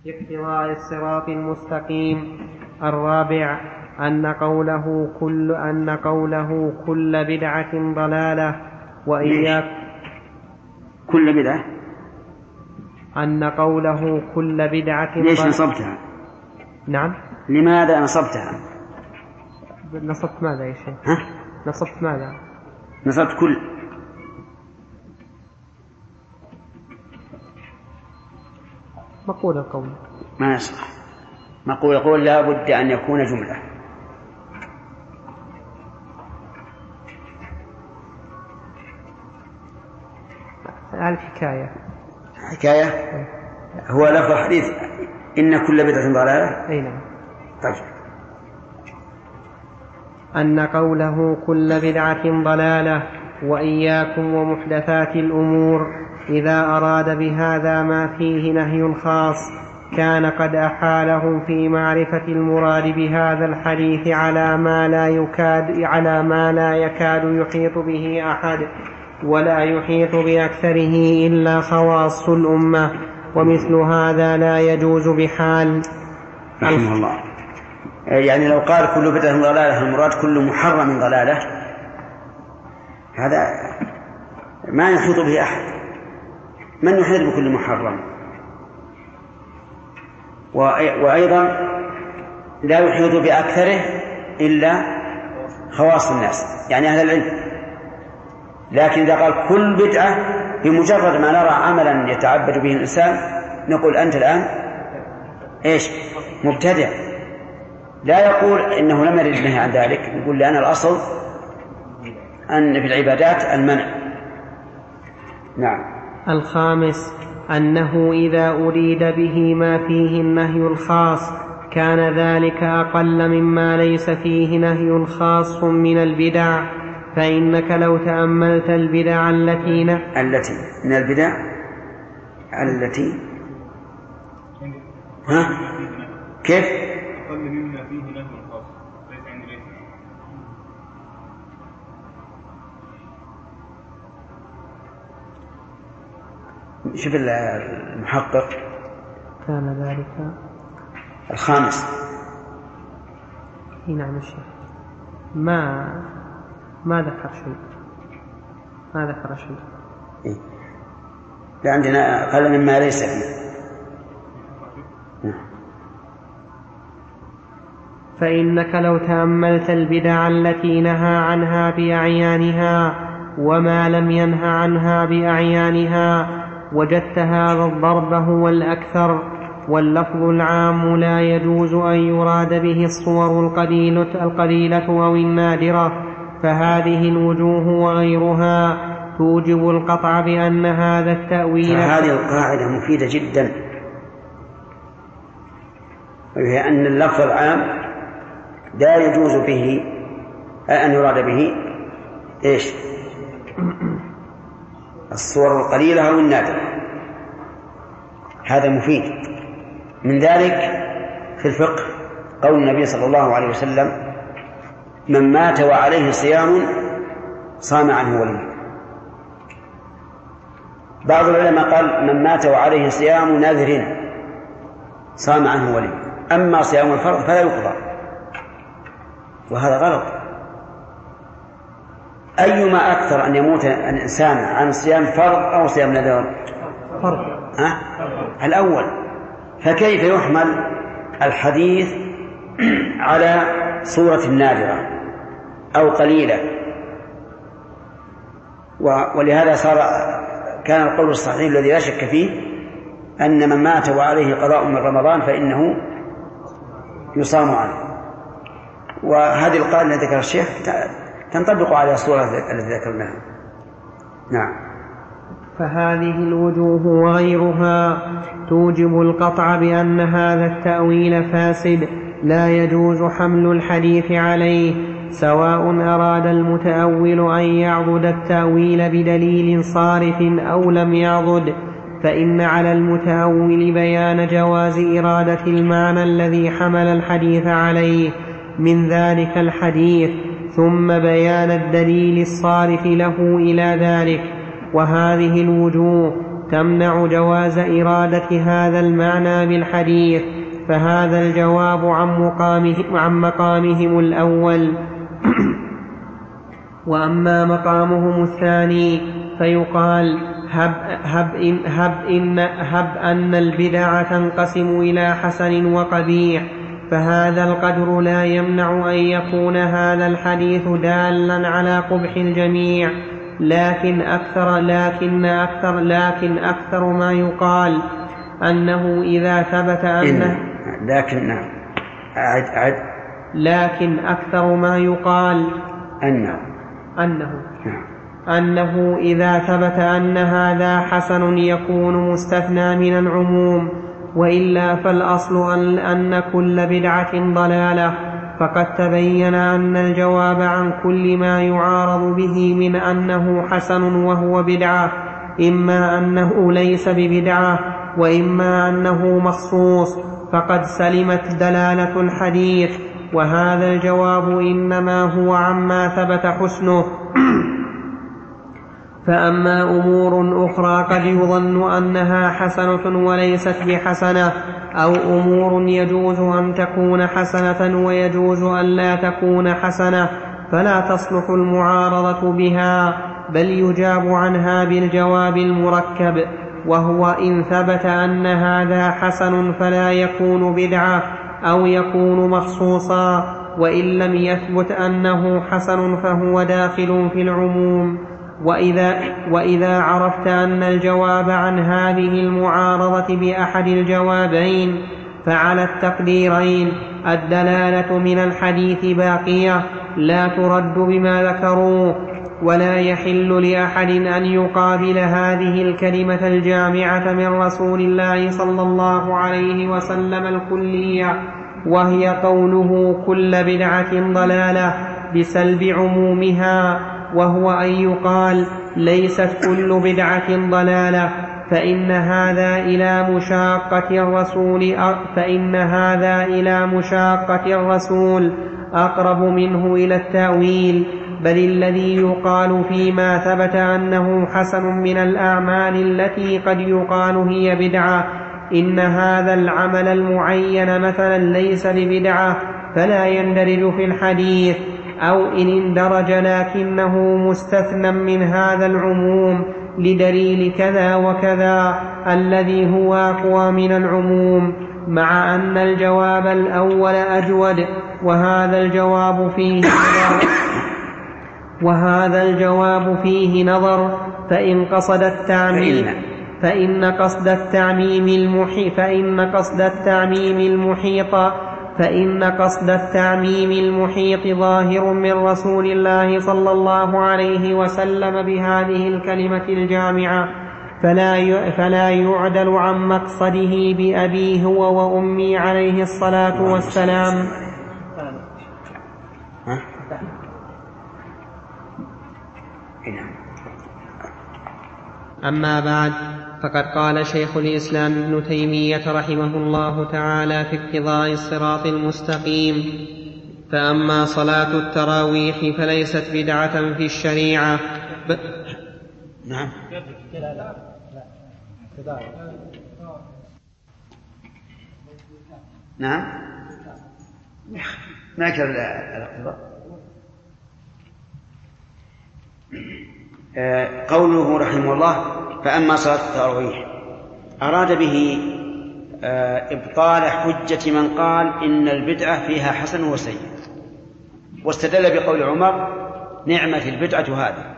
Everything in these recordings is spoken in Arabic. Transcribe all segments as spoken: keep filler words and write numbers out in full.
باقتضاء الصراط المستقيم. الرابع أن قوله كل أن قوله كل بدعة ضلالة وإياك كل بدعة أن قوله كل بدعة ليش نصبتها؟ نعم لماذا نصبتها؟ نصبت ماذا يا شيخ؟ ها؟ نصبت ماذا؟ نصبت كل مقول القول ما يصح. مقول القول لا بد أن يكون جملة. الحكاية حكاية هو لفظ حديث إن كل بدعة ضلالة. أي نعم. طيب. أن قوله كل بدعة ضلالة وإياكم ومحدثات الأمور إذا أراد بهذا ما فيه نهي خاص كان قد أحالهم في معرفة المراد بهذا الحديث على ما لا يكاد على ما لا يكاد يحيط به أحد ولا يحيط بأكثره إلا خواص الأمة، ومثل هذا لا يجوز بحال. رحمه الله. يعني لو قال كل بدعة ضلالة المراد كل محرم ضلالة، هذا ما يحيط به أحد. من يحيط بكل محرم؟ وأيضا لا يحيط بأكثره إلا خواص الناس، يعني أهل العلم. لكن إذا قال كل بدعة بمجرد ما نرى عملا يتعبد به الإنسان نقول أنت الآن إيش؟ مبتدع. لا يقول إنه لم يرد النهي عن ذلك، يقول لأن الأصل أن في العبادات المنع. نعم. الخامس أنه إذا أريد به ما فيه النهي الخاص كان ذلك أقل مما ليس فيه نهي خاص من البدع، فإنك لو تأملت البدع التي ن... التي من البدع التي ها كيف أقل مما فيه نهي خاص ليس عند ليس. شوف المحقق كان ذلك الخامس. نعم الشيخ ما ما ذكر شيء ما ذكر شيء إيه؟ لا عندنا قال مما ليس فيه. فإنك لو تأملت البدع التي نهى عنها بأعيانها وما لم ينه عنها بأعيانها وجدت هذا الضرب هو الأكثر، واللفظ العام لا يجوز أن يراد به الصور القليلة, القليلة أو النادرة، فهذه الوجوه وغيرها توجب القطع بأن هذا التأويل. هذه القاعدة مفيدة جدا، وهي أن اللفظ العام لا يجوز به أن يراد به إيش؟ الصور القليلة أو النادرة. هذا مفيد. من ذلك في الفقه قول النبي صلى الله عليه وسلم من مات وعليه صيام صام عنه وليه. بعض العلماء قال من مات وعليه صيام نذر صام عنه وليه، أما صيام الفرض فلا يقضى، وهذا غلط. أيما أكثر أن يموت الإنسان عن صيام فرض أو صيام نذر؟ فرض. ها؟ الأول. فكيف يحمل الحديث على صورة نادرة أو قليلة؟ ولهذا صار كان القول الصحيح الذي لا شك فيه أن من مات وعليه قضاء من رمضان فإنه يصام عنه. وهذه القاعدة التي ذكر الشيخ تنطبق على الصورة التي ذكرناها. نعم. فهذه الوجوه وغيرها توجب القطع بأن هذا التأويل فاسد لا يجوز حمل الحديث عليه، سواء أراد المتأول أن يعضد التأويل بدليل صارف أو لم يعضد، فإن على المتأول بيان جواز إرادة المعنى الذي حمل الحديث عليه من ذلك الحديث، ثم بيان الدليل الصارف له إلى ذلك. وهذه الوجوه تمنع جواز إرادة هذا المعنى بالحديث، فهذا الجواب عن مقامهم, عن مقامهم الأول. وأما مقامهم الثاني فيقال هب, هب, إن هب, إن هب أن البدع تنقسم إلى حسن وقبيح، فهذا القدر لا يمنع أن يكون هذا الحديث دالا على قبح الجميع، لكن أكثر, لكن أكثر, لكن أكثر ما يقال أنه إذا ثبت أنه لكن أعد أعد لكن أكثر ما يقال أنه أنه أنه إذا ثبت أن هذا حسن يكون مستثنى من العموم، وإلا فالأصل أن, أن كل بدعة ضلالة. فقد تبين أن الجواب عن كل ما يعارض به من أنه حسن وهو بدعة إما أنه ليس ببدعة وإما أنه مخصوص، فقد سلمت دلالة الحديث. وهذا الجواب إنما هو عما ثبت حسنه. فأما أمور أخرى قد يظن أنها حسنة وليست بحسنة، أو أمور يجوز أن تكون حسنة ويجوز أن لا تكون حسنة، فلا تصلح المعارضة بها، بل يجاب عنها بالجواب المركب، وهو إن ثبت أن هذا حسن فلا يكون بدعة أو يكون مخصوصا، وإن لم يثبت أنه حسن فهو داخل في العموم. وإذا, وإذا عرفت أن الجواب عن هذه المعارضة بأحد الجوابين فعلى التقديرين الدلالة من الحديث باقية لا ترد بما ذكروه، ولا يحل لأحد أن يقابل هذه الكلمة الجامعة من رسول الله صلى الله عليه وسلم الكلية، وهي قوله كل بدعة ضلالة بسلب عمومها، وهو أن يقال ليست كل بدعة ضلالة، فإن هذا إلى مشاقة الرسول فإن هذا إلى مشاقة الرسول أقرب منه إلى التأويل. بل الذي يقال فيما ثبت أنه حسن من الأعمال التي قد يقال هي بدعة إن هذا العمل المعين مثلا ليس ببدعة فلا يندرج في الحديث، أو إن اندرج لكنه مستثنى من هذا العموم لدليل كذا وكذا الذي هو أقوى من العموم، مع أن الجواب الأول أجود، وهذا الجواب فيه نظر وهذا الجواب فيه نظر فإن قصد التعميم فإن قصد التعميم المحيط فإن قصد التعميم المحيط فإن قصد التعميم المحيط ظاهر من رسول الله صلى الله عليه وسلم بهذه الكلمة الجامعة، فلا فلا يعدل عن مقصده بأبي هو وأمي عليه الصلاة والسلام. أما بعد، فقد قال شيخ الإسلام ابن تيمية رحمه الله تعالى في اقتضاء الصراط المستقيم: فأما صلاة التراويح فليست بدعة في الشريعة. ب... نعم نعم ما كان الاقتضاء. قوله رحمه الله فأما صلاة التراويح أراد به إبطال حجة من قال إن البدعة فيها حسن وسيء، واستدل بقول عمر نعمة البدعة هذه.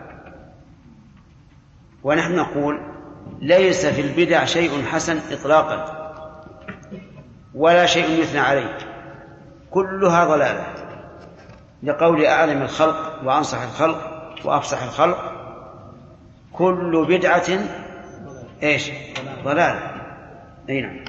ونحن نقول ليس في البدع شيء حسن إطلاقا ولا شيء يثنى عليه، كلها ضلالة، لقول أعلم الخلق وأنصح الخلق وأفصح الخلق كل بدعة إيش ضلالة. أي نعم.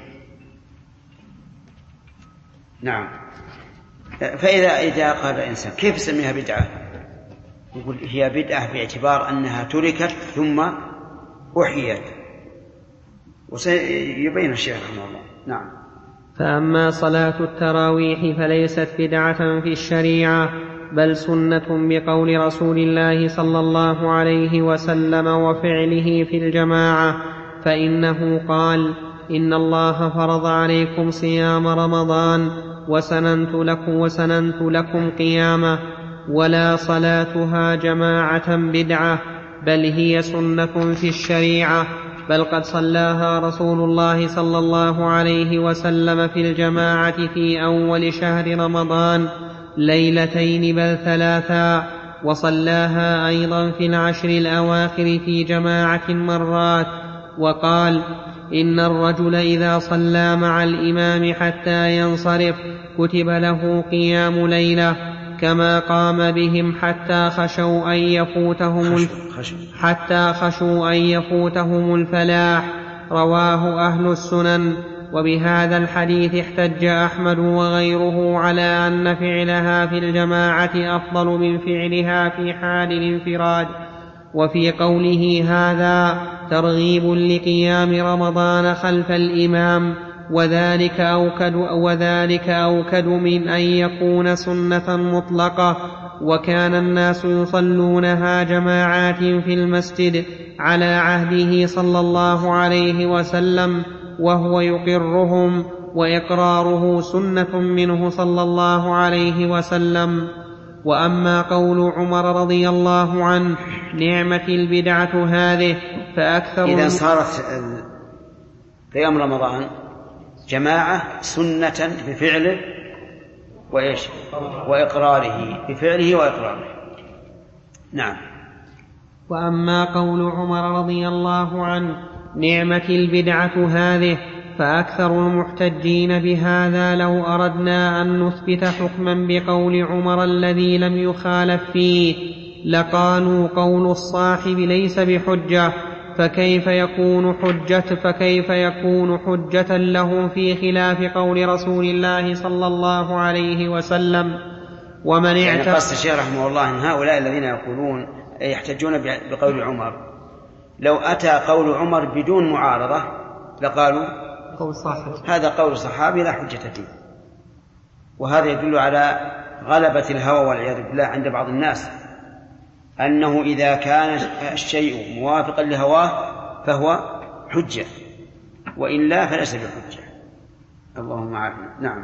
نعم. فإذا إذا قال الإنسان كيف يسميها بدعة؟ يقول هي بدعة باعتبار أنها تركت ثم أحيت، وسيبين الشيخ رحمه الله. نعم. فأما صلاة التراويح فليست بدعة في الشريعة، بل سنة بقول رسول الله صلى الله عليه وسلم وفعله في الجماعة، فإنه قال: إن الله فرض عليكم صيام رمضان وسننت لكم, وسننت لكم قيامه، ولا صلاتها جماعة بدعة، بل هي سنة في الشريعة، بل قد صلاها رسول الله صلى الله عليه وسلم في الجماعة في أول شهر رمضان ليلتين بل ثلاثا، وصلاها أيضا في العشر الأواخر في جماعة مرات. وقال: إن الرجل إذا صلى مع الإمام حتى ينصرف كتب له قيام ليلة، كما قام بهم حتى خشوا أن يفوتهم حتى خشوا أن يفوتهم الفلاح. رواه أهل السنن. وبهذا الحديث احتج أحمد وغيره على أن فعلها في الجماعة أفضل من فعلها في حال الانفراد. وفي قوله هذا ترغيب لقيام رمضان خلف الإمام، وذلك أوكد, وذلك أوكد من أن يكون سنة مطلقة. وكان الناس يصلونها جماعات في المسجد على عهده صلى الله عليه وسلم، وهو يقرهم، وإقراره سنة منه صلى الله عليه وسلم. وأما قول عمر رضي الله عنه: نعمة البدعة هذه، فأكثر إذا صارت قيام رمضان جماعة سنة بفعله وإيش وإقراره، بفعله وإقراره. نعم. وأما قول عمر رضي الله عنه: نعمة البدعة هذه، فأكثر المحتجين بهذا لو أردنا أن نثبت حكما بقول عمر الذي لم يخالف فيه لقالوا قول الصاحب ليس بحجة، فكيف يكون حجة فكيف يكون حجة لهم في خلاف قول رسول الله صلى الله عليه وسلم. ومن يعني قصد الشيخ رحمه الله أن هؤلاء الذين يقولون يحتجون بقول عمر لو أتى قول عمر بدون معارضة لقالوا قول صاحب. هذا قول الصحابي لا حجة فيه. وهذا يدل على غلبة الهوى والعياذ بالله عند بعض الناس، أنه إذا كان الشيء موافقا لهواه فهو حجة، وإلا فليس بحجة. اللهم عافنا. نعم.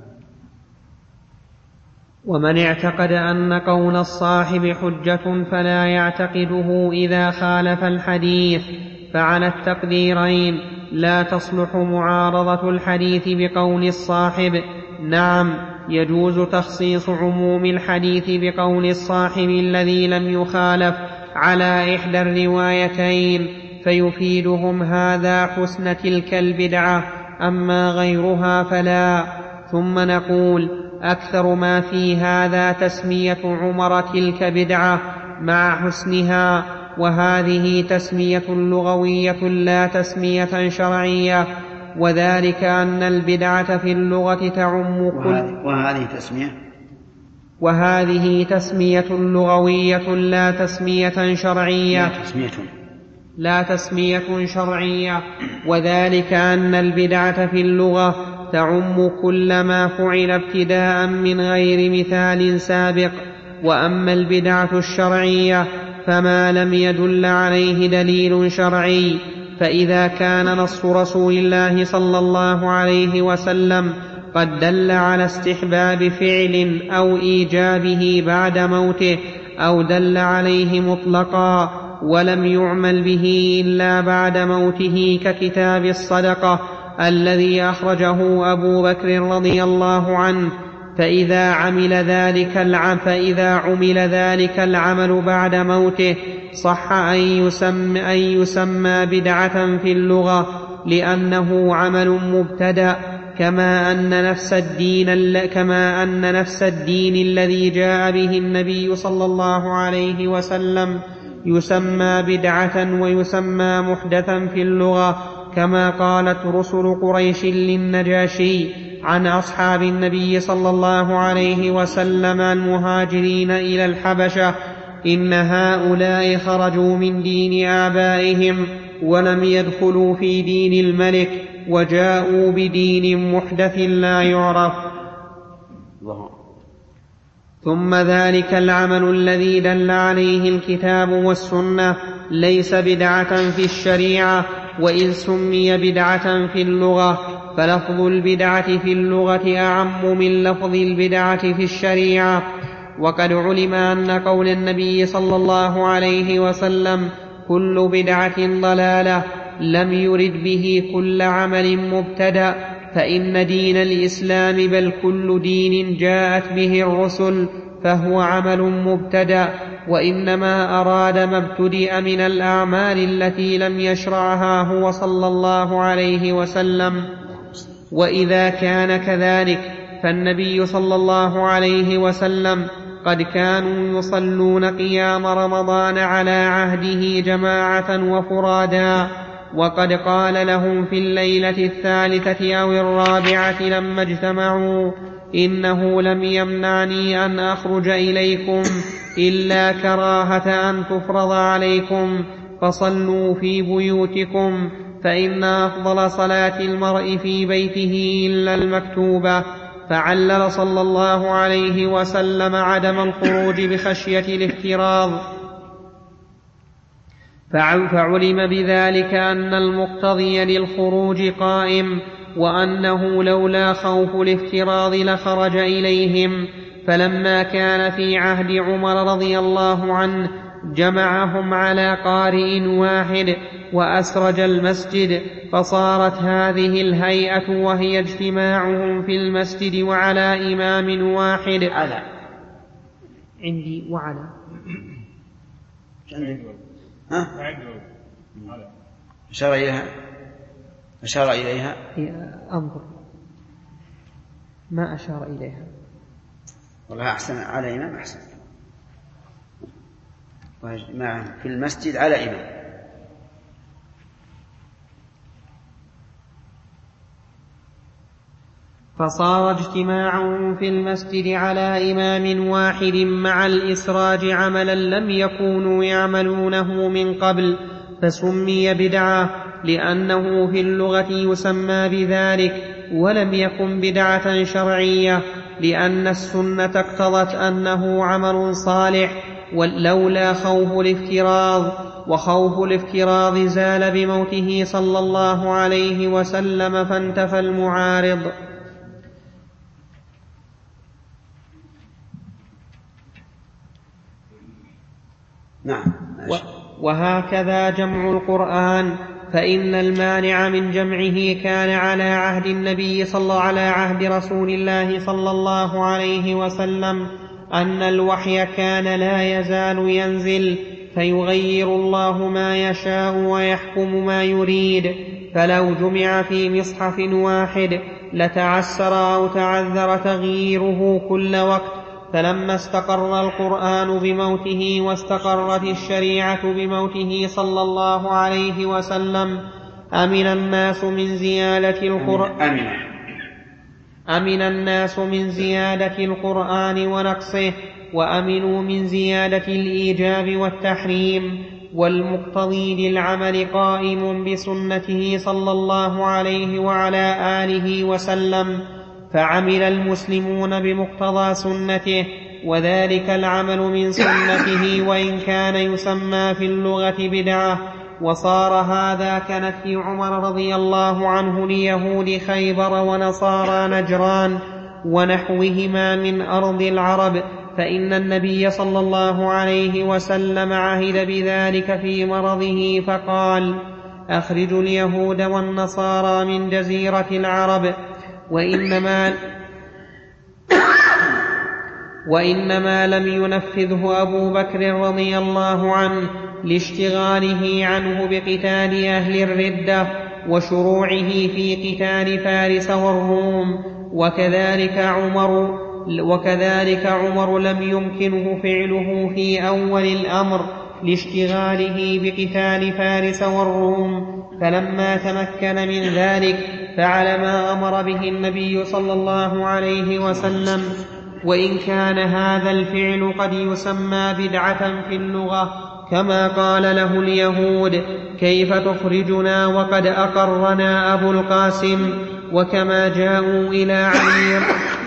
ومن اعتقد أن قول الصاحب حجة فلا يعتقده إذا خالف الحديث، فعلى التقديرين لا تصلح معارضة الحديث بقول الصاحب. نعم، يجوز تخصيص عموم الحديث بقول الصاحب الذي لم يخالف على إحدى الروايتين، فيفيدهم هذا حسن تلك البدعة، أما غيرها فلا. ثم نقول: أكثر ما في هذا تسمية عمر تلك بدعة مع حسنها، وهذه تسمية لغوية لا تسمية شرعية، وذلك أن البدعة في اللغة تعم كل وهذه تسمية وهذه تسمية لغوية لا تسمية شرعية لا تسمية لا تسمية شرعية وذلك أن البدعة في اللغة تعم كل ما فعل ابتداء من غير مثال سابق. وأما البدعة الشرعية فما لم يدل عليه دليل شرعي، فإذا كان نص رسول الله صلى الله عليه وسلم قد دل على استحباب فعل أو إيجابه بعد موته، أو دل عليه مطلقا ولم يعمل به إلا بعد موته، ككتاب الصدقة الذي أخرجه أبو بكر رضي الله عنه، فإذا عمل ذلك العمل فإذا عمل ذلك العمل بعد موته صح أن يسمى, أن يسمى بدعة في اللغة، لأنه عمل مبتدأ، كما أن نفس الدين كما أن نفس الدين الذي جاء به النبي صلى الله عليه وسلم يسمى بدعة ويسمى محدثا في اللغة، كما قالت رسل قريش للنجاشي عن أصحاب النبي صلى الله عليه وسلم المهاجرين إلى الحبشة: إن هؤلاء خرجوا من دين آبائهم ولم يدخلوا في دين الملك، وجاءوا بدين محدث لا يعرف. ثم ذلك العمل الذي دل عليه الكتاب والسنة ليس بدعة في الشريعة، وإن سمي بدعة في اللغة فلفظ البدعة في اللغة أعم من لفظ البدعة في الشريعة. وقد علم أن قول النبي صلى الله عليه وسلم كل بدعة ضلالة لم يرد به كل عمل مبتدأ، فإن دين الإسلام بل كل دين جاءت به الرسل فهو عمل مبتدأ، وإنما أراد ما ابتدأ من الأعمال التي لم يشرعها هو صلى الله عليه وسلم. وإذا كان كذلك فالنبي صلى الله عليه وسلم قد كانوا يصلون قيام رمضان على عهده جماعة وفرادا، وقد قال لهم في الليلة الثالثة أو الرابعة لما اجتمعوا إنه لم يمنعني أن أخرج إليكم إلا كراهة أن تفرض عليكم، فصلوا في بيوتكم، فإن أفضل صلاة المرء في بيته إلا المكتوبة. فعلل صلى الله عليه وسلم عدم الخروج بخشية الافتراض، فعلم بذلك أن المقتضي للخروج قائم، وأنه لولا خوف الافتراض لخرج إليهم. فلما كان في عهد عمر رضي الله عنه جمعهم على قارئ واحد وأسرج المسجد، فصارت هذه الهيئة وهي اجتماعهم في المسجد وعلى إمام واحد. على عندي وعلى ها؟ أشار إليها أشار إليها أنظر ما أشار إليها والله أحسن على إمام أحسن واجتماع في المسجد على إمام. فصار اجتماعهم في المسجد على إمام واحد مع الإسراج عملا لم يكونوا يعملونه من قبل، فسمي بدعة لأنه في اللغة يسمى بذلك، ولم يكن بدعة شرعية لأن السنة اقتضت أنه عمل صالح، ولولا خوف الافتراض، وخوف الافتراض زال بموته صلى الله عليه وسلم فانتفى المعارض. نعم. وهكذا جمع القرآن، فإن المانع من جمعه كان على عهد النبي صلى الله على عهد رسول الله صلى الله عليه وسلم أن الوحي كان لا يزال ينزل، فيغير الله ما يشاء ويحكم ما يريد، فلو جمع في مصحف واحد لتعسر أو تعذر تغييره كل وقت. فلما استقر القرآن بموته واستقرت الشريعة بموته صلى الله عليه وسلم أمن الناس من زيادة القرآن أمن الناس من زيادة القرآن ونقصه، وأمنوا من زيادة الإيجاب والتحريم، والمقتضي للعمل قائم بسنته صلى الله عليه وعلى آله وسلم، فعمل المسلمون بمقتضى سنته، وذلك العمل من سنته وإن كان يسمى في اللغة بدعة. وصار هذا كنفي عمر رضي الله عنه ليهود خيبر ونصارى نجران ونحوهما من أرض العرب، فإن النبي صلى الله عليه وسلم عهد بذلك في مرضه فقال: أخرجوا اليهود والنصارى من جزيرة العرب. وإنما, وإنما لم ينفذه أبو بكر رضي الله عنه لاشتغاله عنه بقتال أهل الردة وشروعه في قتال فارس والروم، وكذلك عمر, وكذلك عمر لم يمكنه فعله في أول الأمر لاشتغاله بقتال فارس والروم، فلما تمكن من ذلك فعل ما أمر به النبي صلى الله عليه وسلم. وإن كان هذا الفعل قد يسمى بدعة في اللغة، كما قال له اليهود: كيف تخرجنا وقد أقرنا أبو القاسم، وكما جاءوا إلى علي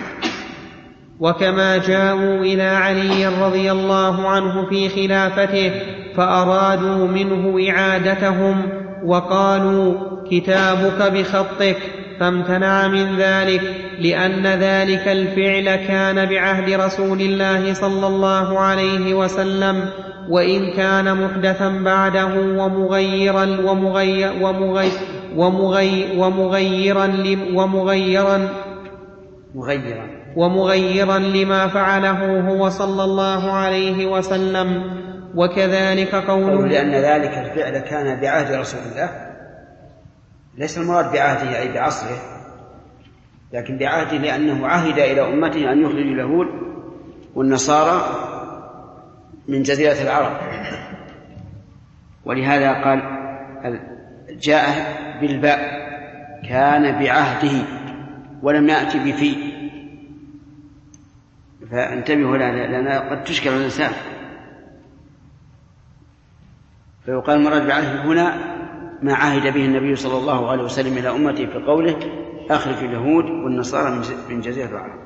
وكما جاءوا إلى علي رضي الله عنه في خلافته فأرادوا منه إعادتهم، وقالوا كتابك بخطك، فامتنع من ذلك لأن ذلك الفعل كان بعهد رسول الله صلى الله عليه وسلم، وإن كان محدثا بعده ومغيرا ومغير ومغير ومغير ومغيرا ومغيرا مغيرا ومغيرا لما فعله هو صلى الله عليه وسلم. وكذلك قوله لأن ذلك الفعل كان بعهد رسول الله، ليس المراد بعهده أي بعصره، لكن بعهده لأنه عهد إلى أمته أن يخرج اليهود والنصارى من جزيرة العرب، ولهذا قال جاء بالباء كان بعهده ولم يأتي بفي، فانتبهوا لأن قد تشكل الإنسان، فيقال المراد بعهده هنا ما عهد به النبي صلى الله عليه وسلم إلى أمته في قوله أخرج اليهود والنصارى من جزيرة العرب.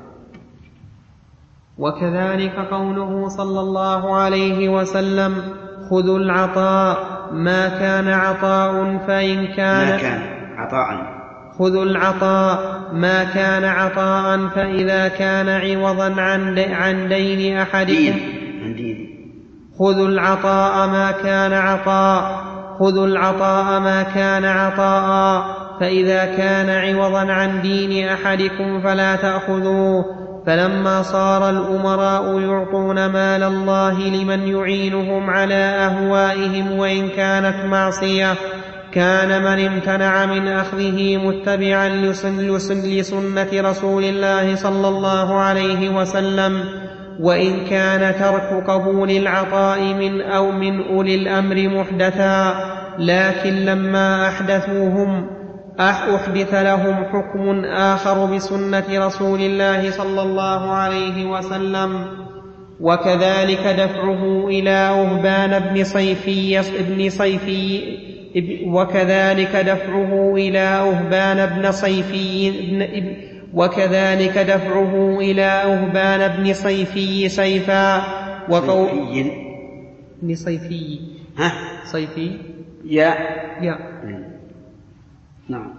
وكذلك قوله صلى الله عليه وسلم خذوا العطاء ما كان عطاء فإن كان ما كان عطاء خذوا العطاء ما كان عطاء فإذا كان عوضا عن عن دين أحدكم خذوا العطاء ما كان عطاء خذوا العطاء ما كان عطاء فإذا كان عوضا عن دين أحدكم فلا تأخذوه. فلما صار الأمراء يعطون مال الله لمن يعينهم على أهوائهم وإن كانت معصية، كان من امتنع من أخذه متبعا لسنة رسول الله صلى الله عليه وسلم، وإن كان ترك قبول العطاء من أو من أولي الأمر محدثا، لكن لما أحدثوهم أحدث لهم حكم آخر بسنة رسول الله صلى الله عليه وسلم. وكذلك دفعه إلى أهبان بن صيفي ابن صيفي وكذلك دفعه إلى أهبان بن صيفي ابن وكذلك دفعه إلى أهبان بن صيفي سيفا وقول ابن صيفي ها صيفي يا يا نعم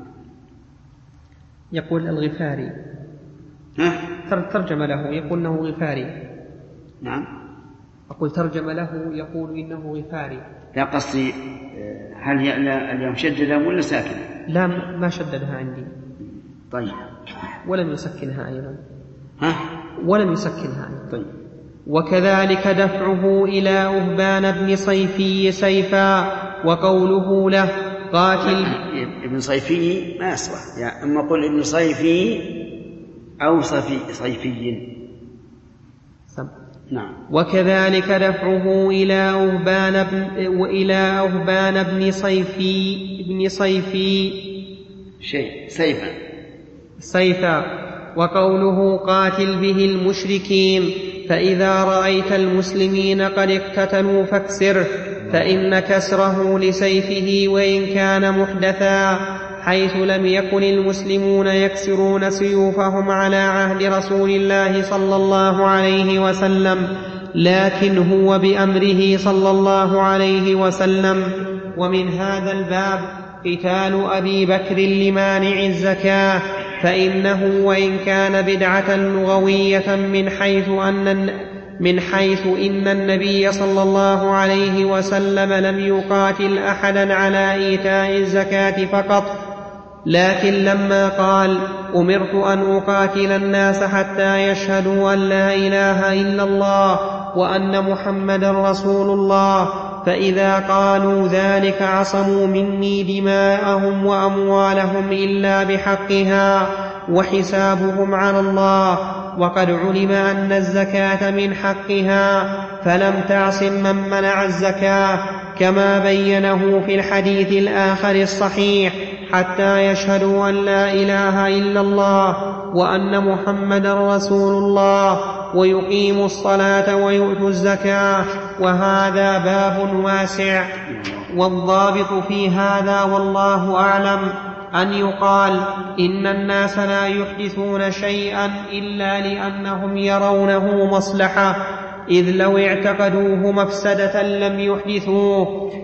يقول الغفاري ها ترجم له يقول إنه غفاري. نعم أقول ترجم له يقول إنه غفاري. لا قصدي هل هي اليوم شددها ولا ساكنة؟ لا ما شددها عندي. طيب ولم يسكنها أيضا. ها ولم يسكنها أيضا. طيب. وكذلك دفعه إلى أهبان بن صيفي سيفا وقوله له قاتل ابن صيفي ما يصلح، يعني أما قل ابن صيفي أو صيفي صيفي سم. نعم. وكذلك دفعه إلى أهبان بن وإلى أهبان بن صيفي ابن صيفي شيء سيفا سيفا وقوله قاتل به المشركين، فإذا رأيت المسلمين قد اقتتلوا فاكسره، فإن كسره لسيفه وإن كان محدثا، حيث لم يكن المسلمون يكسرون سيوفهم على عهد رسول الله صلى الله عليه وسلم، لكن هو بأمره صلى الله عليه وسلم. ومن هذا الباب قتال أبي بكر لمانع الزكاة، فإنه وإن كان بدعة لغوية من حيث أن من حيث إن النبي صلى الله عليه وسلم لم يقاتل أحدا على إيتاء الزكاة فقط، لكن لما قال أمرت أن أقاتل الناس حتى يشهدوا أن لا إله إلا الله وأن محمدا رسول الله، فإذا قالوا ذلك عصموا مني دماءهم وأموالهم إلا بحقها وحسابهم على الله، وقد علم أن الزكاة من حقها، فلم تعصم من منع الزكاة، كما بينه في الحديث الآخر الصحيح، حتى يشهدوا أن لا إله إلا الله وأن محمدا رسول الله ويقيموا الصلاة ويؤتوا الزكاة. وهذا باب واسع، والضابط في هذا والله أعلم أن يقال إن الناس لا يحدثون شيئا إلا لأنهم يرونه مصلحة، إذ لو اعتقدوه مفسدة لم يحدثوه،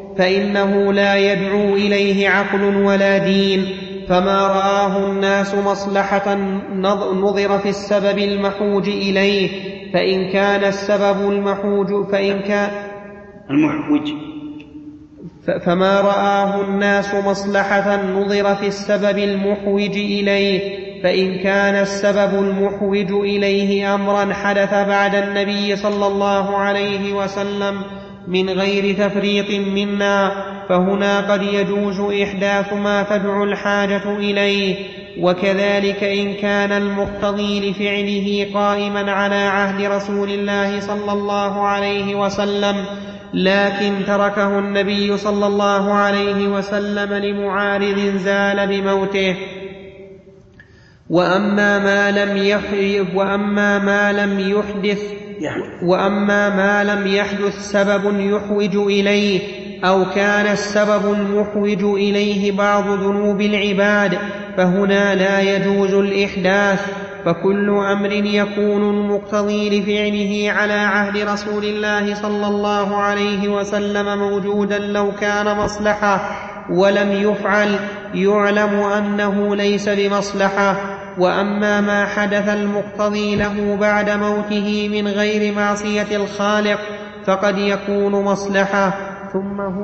فإنه لا يدعو إليه عقل ولا دين. فما رآه الناس مصلحة نظر في السبب المحوج إليه، فإن كان السبب المحوج فإن كان المحوج فما رآه الناس مصلحة نظر في السبب المحوج إليه، فإن كان السبب المحوج إليه أمرا حدث بعد النبي صلى الله عليه وسلم من غير تفريط منا، فهنا قد يجوز إحداث ما تدعو الحاجة إليه. وكذلك إن كان المقتضي لفعله قائما على عهد رسول الله صلى الله عليه وسلم، لكن تركه النبي صلى الله عليه وسلم لمعارض زال بموته. وأما ما لم يحدث وأما ما لم يحدث وأما ما لم يحدث سبب يحوج إليه، أو كان السبب المحوج إليه بعض ذنوب العباد، فهنا لا يجوز الإحداث. فكل أمر يكون المقتضي لفعله على عهد رسول الله صلى الله عليه وسلم موجودا لو كان مصلحة ولم يفعل يعلم أنه ليس بمصلحة. وأما ما حدث المقتضي له بعد موته من غير معصية الخالق فقد يكون مصلحة. ثم, هو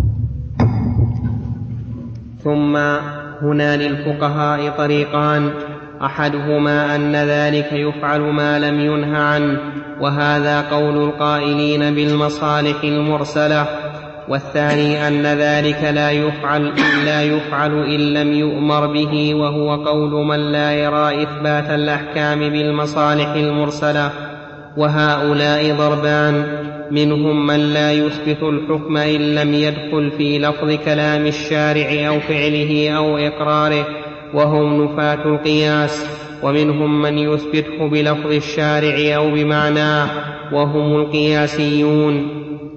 ثم هنا للفقهاء طريقان، أحدهما أن ذلك يفعل ما لم ينه عنه، وهذا قول القائلين بالمصالح المرسلة، والثاني أن ذلك لا يفعل, لا يفعل إن لم يؤمر به، وهو قول من لا يرى إثبات الأحكام بالمصالح المرسلة. وهؤلاء ضربان، منهم من لا يثبت الحكم إن لم يدخل في لفظ كلام الشارع أو فعله أو إقراره، وهم نفاة القياس، ومنهم من يثبته بلفظ الشارع أو بمعناه، وهم القياسيون.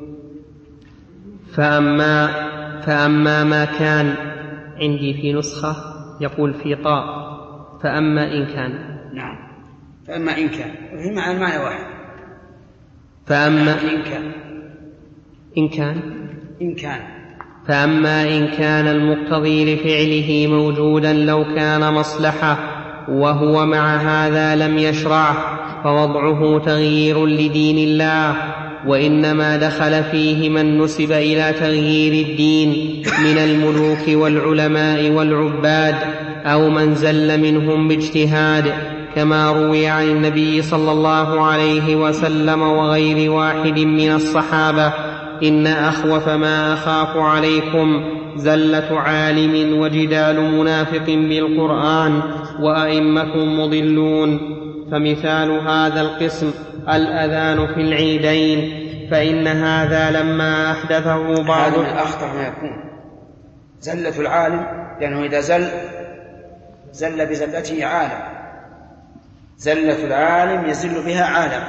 فأما, فأما ما كان عندي في نسخة يقول في طاء فأما إن كان، نعم، فأما إن كان وهي معنى المعنى واحد. فأما إن كان إن كان إن كان فأما إن كان المقتضي لفعله موجودا لو كان مصلحة وهو مع هذا لم يشرعه، فوضعه تغيير لدين الله، وإنما دخل فيه من نسب إلى تغيير الدين من الملوك والعلماء والعباد، أو من زل منهم باجتهاد، كما روي عن النبي صلى الله عليه وسلم وغير واحد من الصحابة: إن أخوف ما أخاف عليكم زلة عالم وجدال منافق بالقرآن وأئمة مضلون. فمثال هذا القسم الأذان في العيدين، فإن هذا لما أحدثه بعض من أخطر ما يكون زلة العالم، لأنه إذا زل زل بزلته عالم، زلة العالم يزل بها عالم.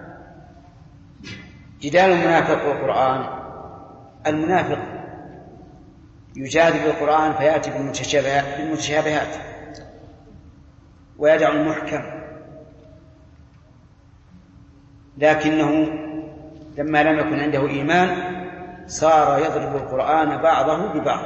جدال المنافق والقرآن، المنافق يجادل القرآن فيأتي بالمتشابهات ويدع المحكم، لكنه لما لم يكن عنده إيمان صار يضرب القرآن بعضه ببعض،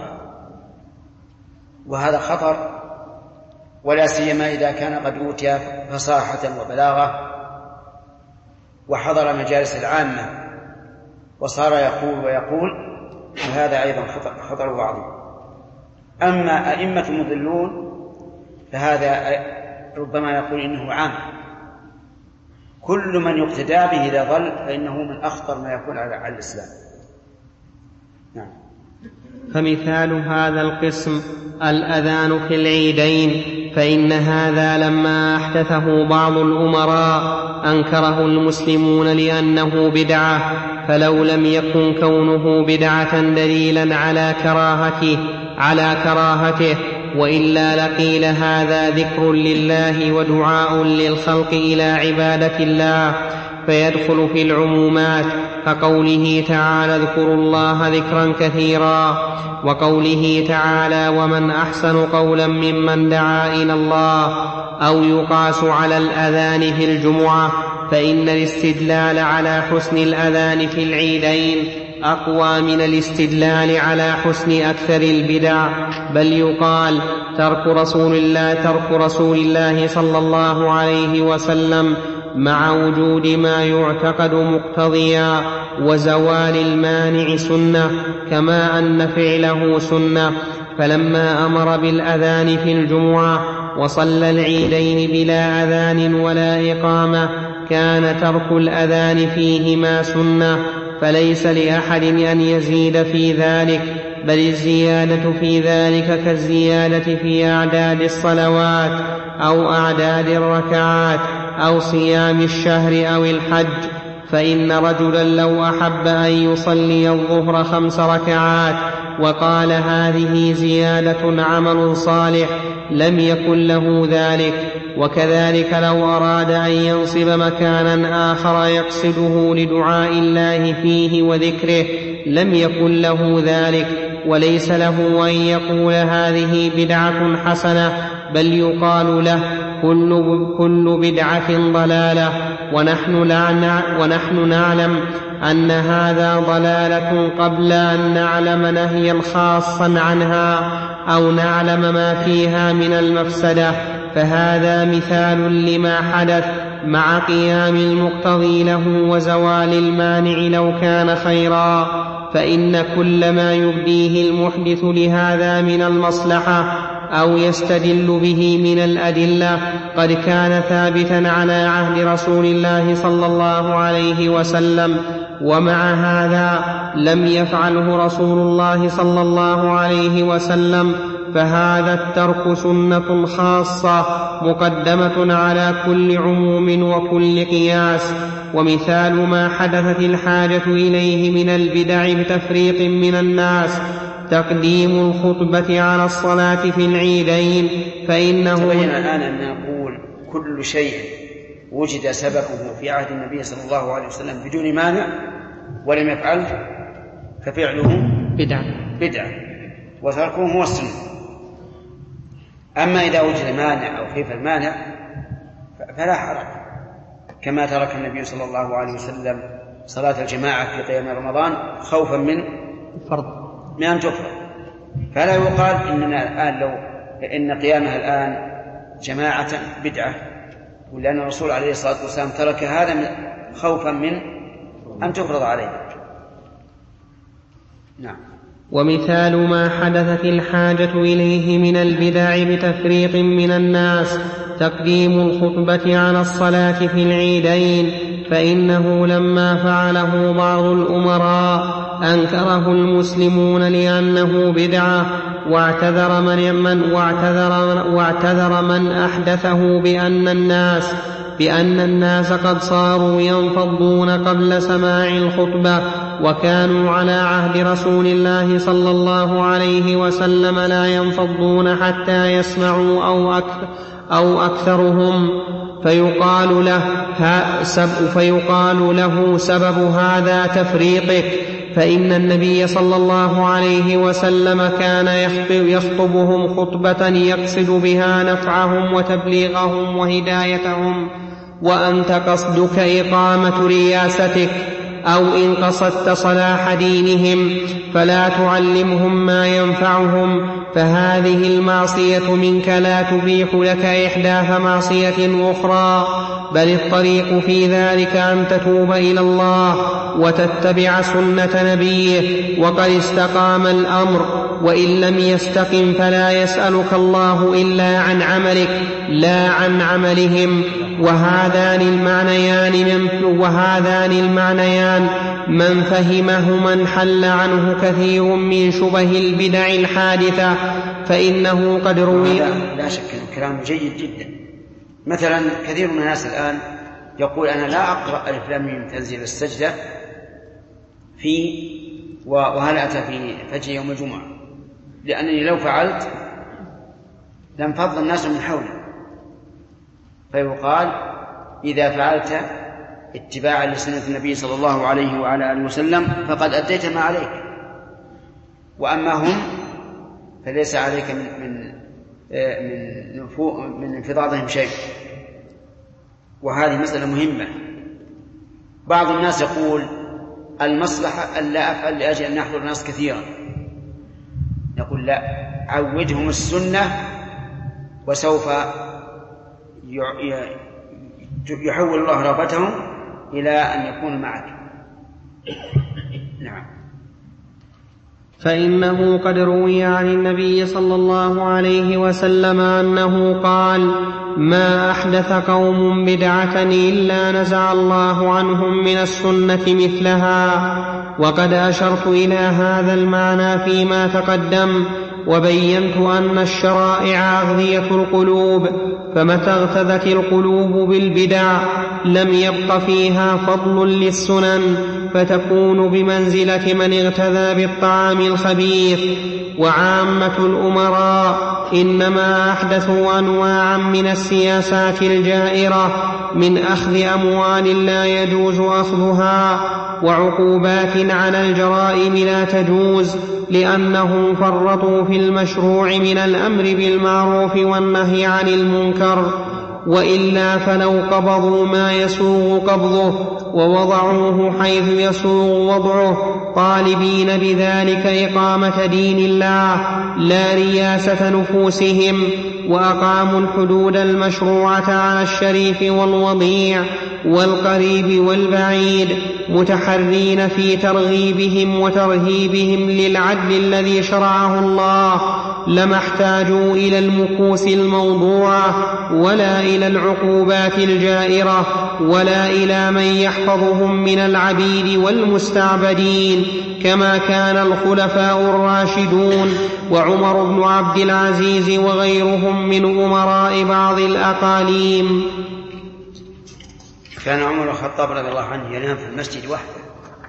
وهذا خطر، ولا سيما إذا كان قد أوتي فصاحة وبلاغة وحضر مجالس العامة وصار يقول ويقول، وهذا أيضا خطر عظيم. أما أئمة المضلون فهذا ربما يقول إنه عام، كل من يقتدى به إذا ضل فإنه من أخطر ما يكون على الإسلام. نعم. فمثال هذا القسم الأذان في العيدين، فإن هذا لما أحدثه بعض الأمراء أنكره المسلمون لأنه بدعة، فلو لم يكن كونه بدعة دليلا على كراهته على كراهته وإلا لقيل هذا ذكر لله ودعاء للخلق إلى عبادة الله، فيدخل في العمومات، كقوله تعالى: اذكروا الله ذكرا كثيرا، وقوله تعالى: ومن أحسن قولا ممن دعا إلى الله. أو يقاس على الأذان في الجمعة، فإن الاستدلال على حسن الأذان في العيدين أقوى من الاستدلال على حسن أكثر البدع، بل يقال ترك رسول الله ترك رسول الله صلى الله عليه وسلم مع وجود ما يعتقد مقتضيا وزوال المانع سنة، كما أن فعله سنة. فلما أمر بالأذان في الجمعة وصلى العيدين بلا أذان ولا إقامة كان ترك الأذان فيهما سنة، فليس لأحد أن يزيد في ذلك، بل الزيادة في ذلك كالزيادة في أعداد الصلوات أو أعداد الركعات أو صيام الشهر أو الحج. فإن رجلا لو أحب أن يصلي الظهر خمس ركعات وقال هذه زيادة عمل صالح لم يكن له ذلك. وكذلك لو أراد أن ينصب مكانا آخر يقصده لدعاء الله فيه وذكره لم يكن له ذلك، وليس له أن يقول هذه بدعة حسنة، بل يقال له كل, كل بدعة ضلالة. ونحن, ونحن نعلم أن هذا ضلالة قبل أن نعلم نهيا خاصا عنها أو نعلم ما فيها من المفسدة. فهذا مثال لما حدث مع قيام المقتضي له وزوال المانع لو كان خيرا. فإن كل ما يبديه المحدث لهذا من المصلحة أو يستدل به من الأدلة قد كان ثابتا على عهد رسول الله صلى الله عليه وسلم، ومع هذا لم يفعله رسول الله صلى الله عليه وسلم، فهذا الترك سنة خاصة مقدمة على كل عموم وكل قياس. ومثال ما حدثت الحاجة إليه من البدع بتفريق من الناس تقديم الخطبة على الصلاة في العيدين، فإنه تبين الآن أن نقول كل شيء وجد سببه في عهد النبي صلى الله عليه وسلم بدون مانع ولم يفعله ففعله بدعة بدعة وتركه هو السنة. أما إذا وجد مانع أو خيف المانع فلا حرج، كما ترك النبي صلى الله عليه وسلم صلاة الجماعة في قيام رمضان خوفا من فرض من أن تفرض، فلا يقال إننا الآن لو إن قيامها الآن جماعة بدعة، ولأن الرسول عليه الصلاة والسلام ترك هذا خوفا من أن تفرض عليه. نعم. ومثال ما حدثت الحاجة إليه من البدع بتفريق من الناس تقديم الخطبة على الصلاة في العيدين، فإنه لما فعله بعض الأمراء أنكره المسلمون لأنه بدعة، واعتذر من, من, واعتذر واعتذر من أحدثه بأن الناس بأن الناس قد صاروا ينفضون قبل سماع الخطبة، وكانوا على عهد رسول الله صلى الله عليه وسلم لا ينفضون حتى يسمعوا أو, أكثر أو أكثرهم، فيقال له, فيقال له سبب هذا تفريقك، فإن النبي صلى الله عليه وسلم كان يخطبهم خطبة يقصد بها نفعهم وتبليغهم وهدايتهم، وأنت قصدك إقامة رياستك أو إن قصدت صلاح دينهم فلا تعلمهم ما ينفعهم، فهذه المعصية منك لا تبيح لك إحداث معصية أخرى، بل الطريق في ذلك أن تتوب إلى الله وتتبع سنة نبيه وقد استقام الأمر، وإن لم يستقم فلا يسألك الله إلا عن عملك لا عن عملهم. وهذان المعنيان من, وهذان المعنيان من فهمه من حل عنه كثير من شبه البدع الحادثة، فإنه قد روي. لا شك أنه كلام جيد جدا. مثلا كثير من الناس الآن يقول أنا لا أقرأ ألف لام ميم تنزيل السجدة في وهل أتى في فجر يوم الجمعة، لأنني لو فعلت لم فضل الناس من حولي. فيقال إذا فعلت اتباعا لسنة النبي صلى الله عليه وعلى آله وسلم فقد أديت ما عليك، وأما هم فليس عليك من من من, من انفضاضهم شيء. وهذه مسألة مهمة. بعض الناس يقول المصلحة ألا أفعل لأجل أن يحضر الناس كثيرا، نقول لا، عودهم السنة وسوف يحول الله رغبتهم إلى أن يكونوا معك. نعم. فإنه قد روي عن النبي صلى الله عليه وسلم أنه قال: ما أحدث قوم بدعة إلا نزع الله عنهم من السنة مثلها. وقد أشرت إلى هذا المعنى فيما تقدم، وبينت أن الشرائع أغذية القلوب، فمتى اغتذت القلوب بالبدع لم يبق فيها فضل للسنن، فتكون بمنزلة من اغتذى بالطعام الخبيث. وعامة الأمراء إنما أحدثوا أنواعا من السياسات الجائرة، من أخذ أموال لا يجوز أخذها، وعقوبات على الجرائم لا تجوز، لأنهم فرطوا في المشروع من الأمر بالمعروف والنهي عن المنكر. وإلا فلو قبضوا ما يسوغ قبضه ووضعوه حيث يسوغ وضعه، طالبين بذلك إقامة دين الله لا رياسة نفوسهم، وأقاموا الحدود المشروعة على الشريف والوضيع والقريب والبعيد، متحرين في ترغيبهم وترهيبهم للعدل الذي شرعه الله، لما احتاجوا إلى المكوس الموضوعة، ولا إلى العقوبات الجائرة، ولا إلى من يحفظهم من العبيد والمستعبدين، كما كان الخلفاء الراشدون وعمر بن عبد العزيز وغيرهم من أمراء بعض الأقاليم. كان عمر الخطاب رضي الله عنه ينام في المسجد وحده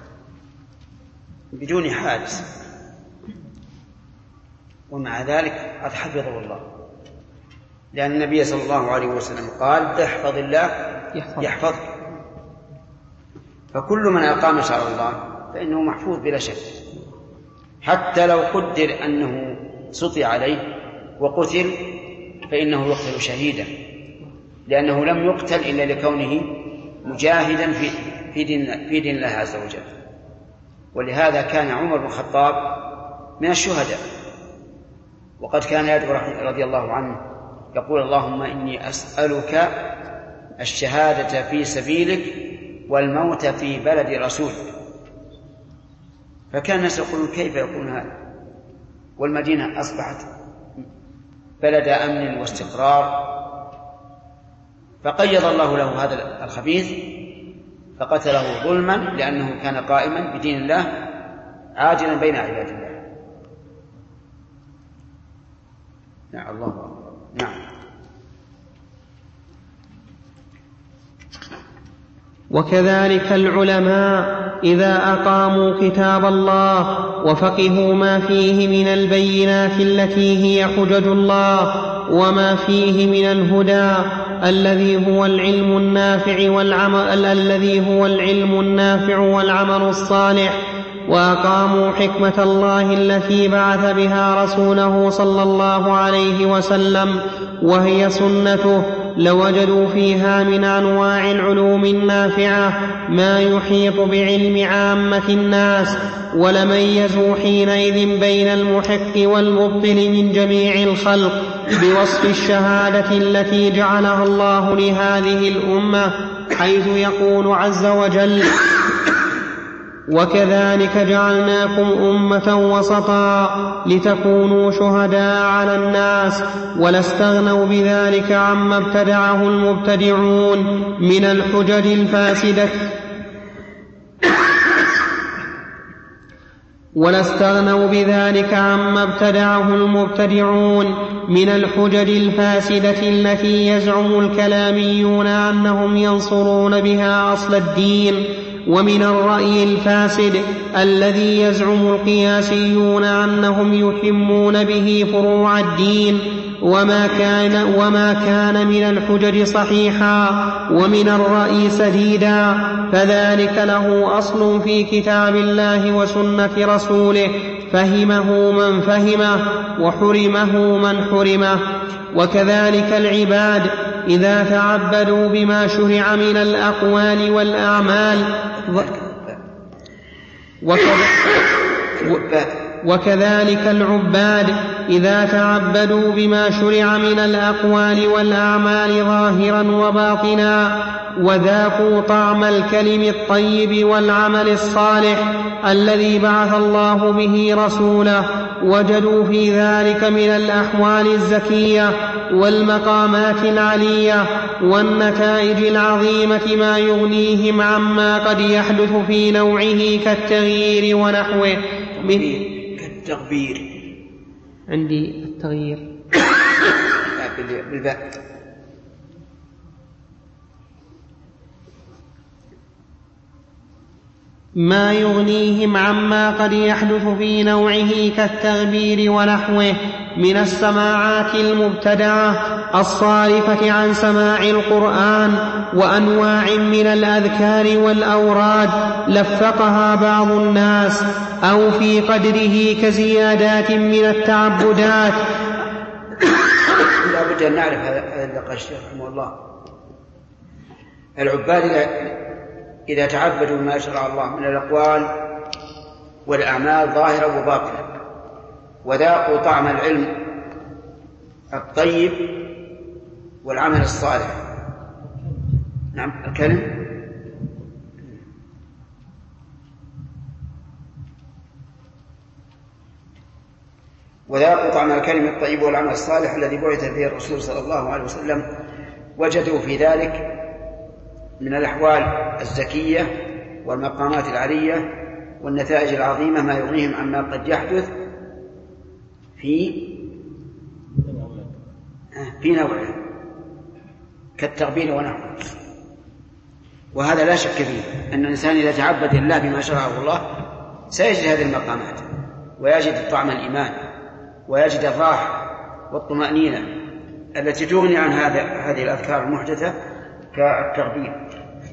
بدون حادث، ومع ذلك قد حفظه الله، لأن النبي صلى الله عليه وسلم قال: احفظ الله يحفظك. فكل من أقام شرع الله فإنه محفوظ بلا شك، حتى لو قدر أنه سطي عليه وقتل فإنه يقتل شهيدا، لأنه لم يقتل إلا لكونه مجاهدا في في دين, في دين الله عز وجل. ولهذا كان عمر بن الخطاب من الشهداء، وقد كان يدعو رضي الله عنه يقول: اللهم إني أسألك الشهادة في سبيلك والموت في بلد رسولك. فكان الناس يقولون: كيف يكون هذا والمدينة أصبحت بلد أمن واستقرار؟ فقيض الله له هذا الخبيث فقتله ظلما، لأنه كان قائما بدين الله عاجلا بين عباد الله. نعم. الله أكبر. نعم. وكذلك العلماء إذا أقاموا كتاب الله وفقهوا ما فيه من البينات التي هي حجج الله، وما فيه من الهدى الذي هو العلم النافع والعمل الذي هو العلم النافع والعمل الصالح، وأقاموا حكمة الله التي بعث بها رسوله صلى الله عليه وسلم وهي سنته، لوجدوا فيها من أنواع العلوم النافعة ما يحيط بعلم عامة الناس، ولميزوا حينئذ بين المحق والمبطل من جميع الخلق بوصف الشهادة التي جعلها الله لهذه الأمة، حيث يقول عز وجل: وكذلك جعلناكم أمة وسطا لتكونوا شهداء على الناس، ولا استغنوا بذلك عما ابتدعه المبتدعون من الحجج الفاسدة ولا استغنوا بذلك عما ابتدعه المبتدعون من الحجج الفاسدة التي يزعم الكلاميون أنهم ينصرون بها أصل الدين، ومن الرأي الفاسد الذي يزعم القياسيون أنهم يتمون به فروع الدين، وما كان, وما كان من الحجج صحيحا ومن الرأي سديدا، فذلك له أصل في كتاب الله وسنة رسوله، فهمه من فهمه وحرمه من حرمه. وكذلك العباد إذا تعبدوا بما شرع من الأقوال والأعمال. وكذلك العباد إذا تعبدوا بما شرع من الأقوال والأعمال ظاهرا وباطنا وذاقوا طعم الكلم الطيب والعمل الصالح الذي بعث الله به رسوله وجدوا في ذلك من الأحوال الزكية والمقامات العلية والنتائج العظيمة ما يغنيهم عما قد يحدث في نوعه كالتغيير ونحوه من كالتغبير. عندي التغيير بالباء. ما يغنيهم عما قد يحدث في نوعه كالتغبير ونحوه من السماعات المبتدعة الصارفة عن سماع القرآن وأنواع من الأذكار والأوراد لفقها بعض الناس أو في قدره كزيادات من التعبدات. لا بد أن نعرف هذا النقاش رحمه الله. العباد إذا تعبدوا ما شرع الله من الأقوال والأعمال ظاهرة وباطنة وذاقوا طعم العلم الطيب والعمل الصالح. نعم الكلم وذاقوا طعم الكلم الطيب والعمل الصالح الذي بعث به الرسول صلى الله عليه وسلم وجدوا في ذلك من الأحوال الزكية والمقامات العلية والنتائج العظيمة ما يغنيهم عما قد يحدث في في نوعه كالتغبير ونحوه. وهذا لا شك فيه أن الإنسان إذا تعبد الله بما شرعه الله سيجد هذه المقامات ويجد طعم الإيمان ويجد الراحة والطمأنينة التي تغني عن هذا هذه الأذكار المحدثة كالتغبير.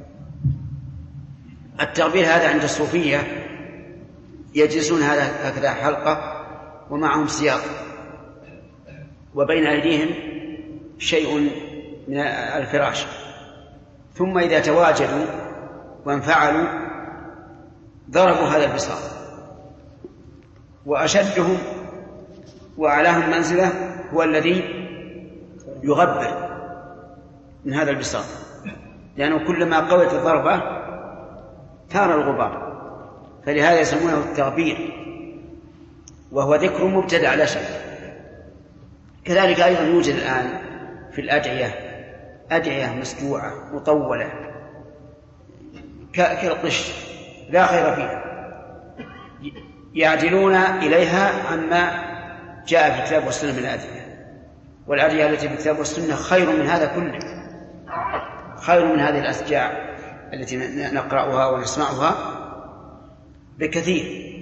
التغبير هذا عند الصوفية يجلسون هكذا حلقة ومعهم سياط وبين أيديهم شيء من الفراش، ثم إذا تواجدوا وانفعلوا ضربوا هذا البساط، وأشدهم وأعلاهم منزلة هو الذي يغبر من هذا البساط، لأنه كلما قوت الضربة ثار الغبار، فلهذا يسمونه التغبير، وهو ذكر مبتدع لا شك. كذلك أيضا يوجد الآن في الأدعية أدعية مسجوعة مطولة كالقش لا خير فيها، يعدلون إليها عما جاء في الكتاب والسنة من الأدعية، والأدعية التي في الكتاب والسنة خير من هذا كله، خير من هذه الأسجاع التي نقرأها ونسمعها بكثير.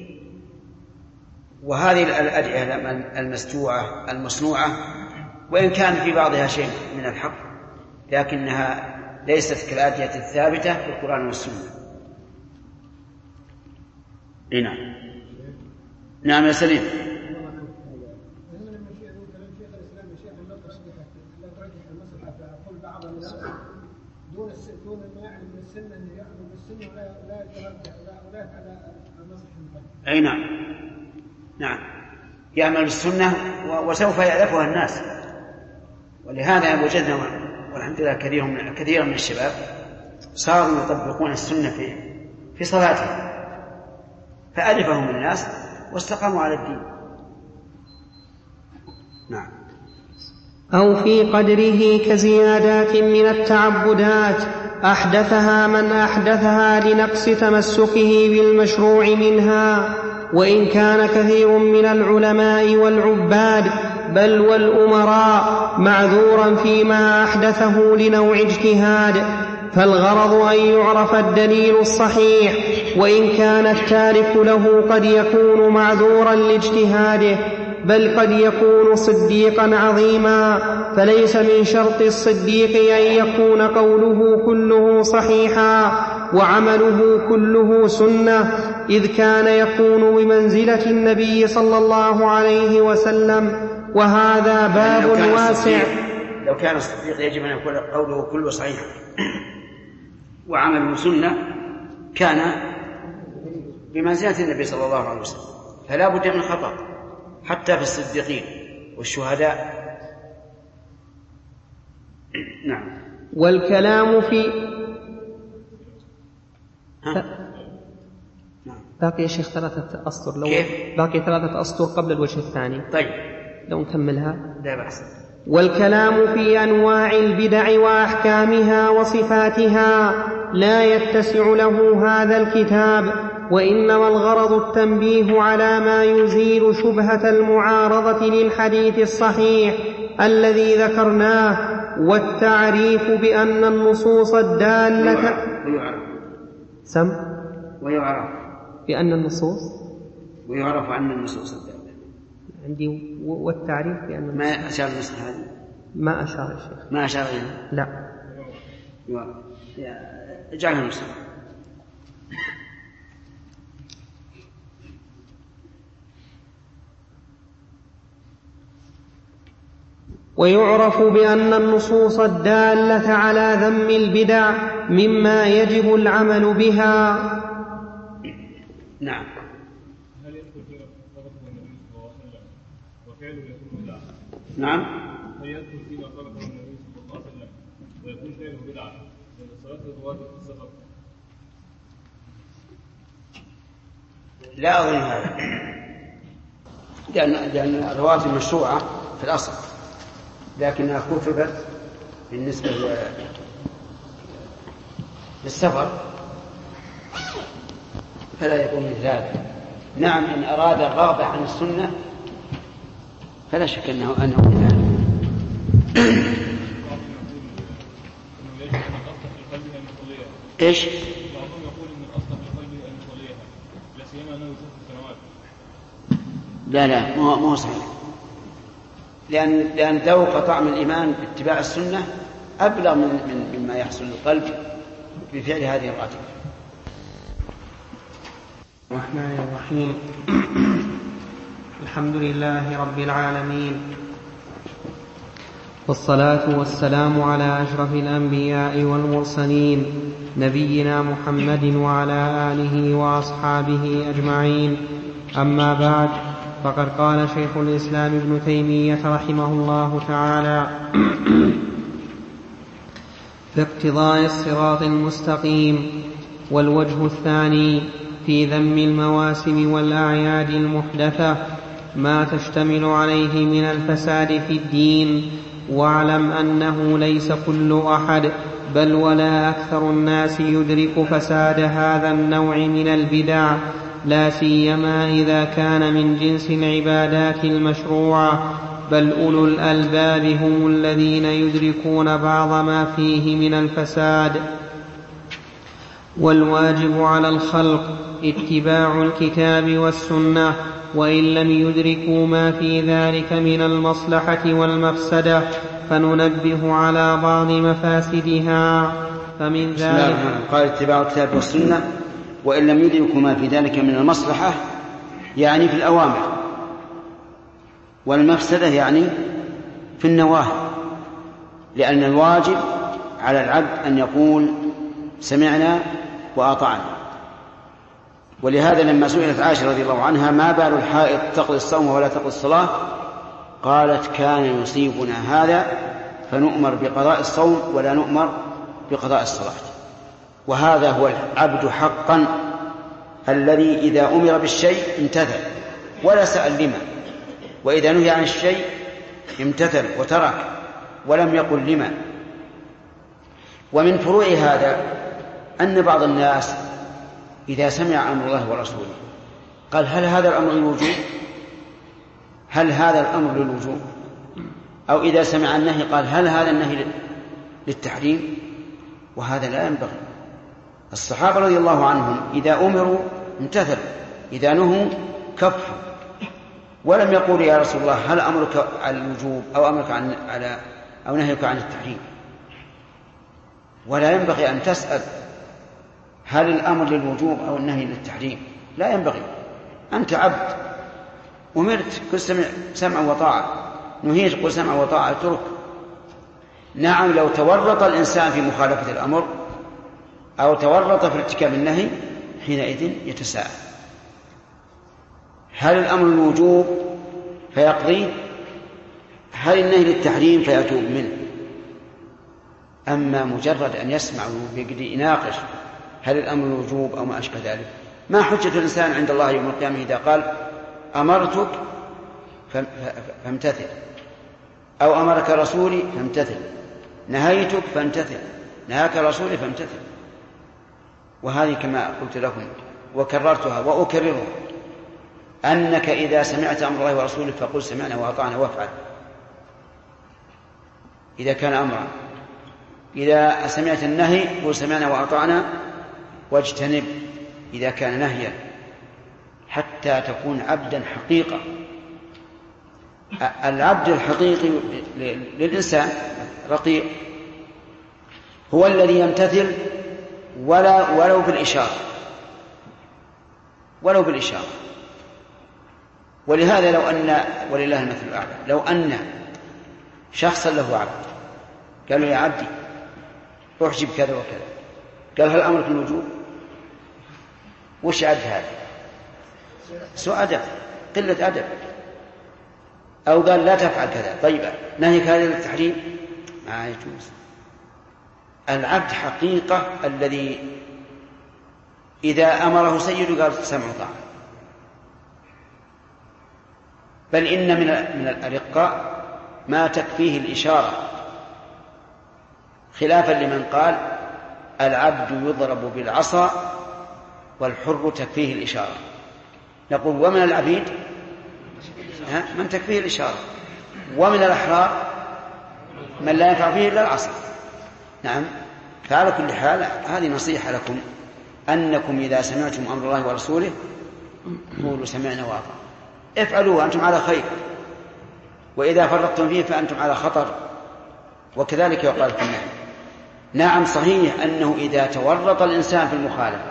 وهذه الأدعية المسجوعة المصنوعة وإن كان في بعضها شيء من الحق لكنها ليست كالأدعية الثابتة في القرآن والسنة. نعم نعم يا سليم. دون دون ما يعلم من السنة أن يعلم من السنة ولا لا يترجح ولا على النص المقدم. أي نعم نعم يعمل بالسنة وسوف يألفها الناس، ولهذا وجدنا والحمد لله كثير من كثير من الشباب صاروا يطبقون السنة في في صلاتهم فألفهم الناس واستقاموا على الدين. نعم. أو في قدره كزيادات من التعبدات أحدثها من أحدثها لنقص تمسكه بالمشروع منها، وإن كان كثير من العلماء والعباد بل والأمراء معذورا فيما أحدثه لنوع اجتهاد، فالغرض أن يعرف الدليل الصحيح، وإن كان التارك له قد يكون معذورا لاجتهاده بل قد يكون صديقا عظيما، فليس من شرط الصديق أن يكون قوله كله صحيحا وعمله كله سنة، إذ كان يكون بمنزلة النبي صلى الله عليه وسلم، وهذا باب لو واسع. لو كان الصديق يجب أن يكون قوله كله صحيح وعمله سنة كان بمنزلة النبي صلى الله عليه وسلم، فلا بد من خطأ حتى في الصديقين والشهداء. نعم. والكلام في باقي يا شيخ ثلاثة أسطر، لو كيف؟ باقي ثلاثة أسطر قبل الوجه الثاني. طيب لو نكملها. لا بأس. والكلام في أنواع البدع وأحكامها وصفاتها لا يتسع له هذا الكتاب، وإنما الغرض التنبيه على ما يزيل شبهة المعارضة للحديث الصحيح الذي ذكرناه، والتعريف بأن النصوص الدالة ويعرف سم ويعرف بأن النصوص ويعرف أن النصوص الدالة عندي والتعريف بأن ما أشار النسخة هذه، ما أشار الشيخ، ما أشار إليها، لا اجعلها نسخة. ويعرف بأن النصوص الدالة على ذم البدع مما يجب العمل بها. نعم. هل يدخل فيما تركه النبي صلى الله عليه وسلم وفعله يكون بدعة؟ نعم. هل يدخل فيما تركه النبي صلى الله عليه وسلم ويكون فعله بدعة من الصلاة الواجب في السفر؟ لا أظن هذا، لأن لأن الرواتب مشروعة في الأصل، لكنها كتبت بالنسبة للسفر فلا يكون مثل هذا. نعم، إن أراد الرغبة عن السنة فلا شك أنه أنه من هذا. إيش؟ بعضهم يقول إن الأصل في قلبه أن يصليها، لا سيما أنه يشوف السنوات. لا لا مو مو صحيح، لأن لأن ذوق طعم الإيمان باتباع السنة أبلغ من من مما يحصل للقلب بفعل هذه الراتبة. الرحمن الرحيم. الحمد لله رب العالمين، والصلاة والسلام على أشرف الأنبياء والمرسلين نبينا محمد وعلى آله وأصحابه أجمعين. أما بعد، فقد قال شيخ الإسلام ابن تيمية رحمه الله تعالى في اقتضاء الصراط المستقيم: والوجه الثاني في ذم المواسم والأعياد المحدثة ما تشتمل عليه من الفساد في الدين. واعلم أنه ليس كل أحد بل ولا أكثر الناس يدرك فساد هذا النوع من البدع، لا سيما إذا كان من جنس العبادات المشروعة، بل أولو الألباب هم الذين يدركون بعض ما فيه من الفساد. والواجب على الخلق اتباع الكتاب والسنة، وإن لم يدركوا ما في ذلك من المصلحة والمفسدة فننبه على بعض مفاسدها. فمن ذلك قال اتباع الكتاب والسنة وإن لم يدركوا ما في ذلك من المصلحة، يعني في الأوامر، والمفسدة يعني في النواهي، لأن الواجب على العبد أن يقول سمعنا وأطعنا. ولهذا لما سئلت عائشة رضي الله عنها ما بال الحائض تقضي الصوم ولا تقضي الصلاة، قالت كان يصيبنا هذا فنؤمر بقضاء الصوم ولا نؤمر بقضاء الصلاة. وهذا هو العبد حقا الذي إذا أمر بالشيء امتثل ولا سأل لما، وإذا نهي عن الشيء امتثل وترك ولم يقل لما. ومن فروع هذا أن بعض الناس إذا سمع أمر الله ورسوله قال هل هذا الأمر للوجوب؟ هل هذا الأمر للوجوب؟ أو إذا سمع النهي قال هل هذا النهي للتحريم؟ وهذا لا ينبغي. الصحابة رضي الله عنهم إذا أمروا امتثلوا، إذا نهوا كفوا، ولم يقول يا رسول الله هل أمرك على الوجوب أو أمرك عن على أو نهيك عن التحريم. ولا ينبغي أن تسأل هل الأمر للوجوب أو النهي للتحريم، لا ينبغي. أنت عبد أمرت قل سمع سمع وطاعة، نهيت قل سمع وطاعة اترك. نعم لو تورط الإنسان في مخالفة الأمر أو تورط في ارتكاب النهي حينئذ يتساءل هل الأمر الوجوب فيقضي؟ هل النهي للتحريم فيتوب منه؟ أما مجرد أن يسمع ويقدر يناقش هل الأمر الوجوب أو ما أشبه ذلك، ما حجة الإنسان عند الله يوم القيامة إذا قال أمرتك فامتثل، أو أمرك رسولي فامتثل، نهيتك فامتثل، نهاك رسولي فامتثل. وهذه كما قلت لكم وكررتها وأكررها، أنك إذا سمعت أمر الله ورسوله فقل سمعنا وأطعنا وافعل إذا كان أمرا، إذا سمعت النهي قل سمعنا وأطعنا واجتنب إذا كان نهيا، حتى تكون عبدا حقيقة. العبد الحقيقي للإنسان رقيق هو الذي يمتثل ولا ولو بالإشارة ولو بالإشارة. ولهذا لو أن ولله المثل الأعلى، لو أن شخصا له عبد قال له يا عبدي أحجب كذا وكذا، قال هل أمرك الوجوب؟ وش عد هذا؟ سوء أدب، قلة أدب. أو قال لا تفعل كذا، طيب نهيك هذا للتحريم؟ ما يجوز. العبد حقيقة الذي إذا أمره سيد قال سمع وطاعة. بل إن من من الأرقاء ما تكفيه الإشارة، خلافا لمن قال العبد يضرب بالعصا والحر تكفيه الإشارة. نقول ومن العبيد من تكفيه الإشارة، ومن الأحرار من لا ينفع فيه إلا العصا. نعم. فعلى كل حال هذه نصيحة لكم، أنكم إذا سمعتم أمر الله ورسوله قولوا سمعنا وأطعنا، افعلوا وأنتم على خير، وإذا فرطتم فيه فأنتم على خطر. وكذلك يقال في النهي. نعم صحيح أنه إذا تورط الإنسان في المخالفة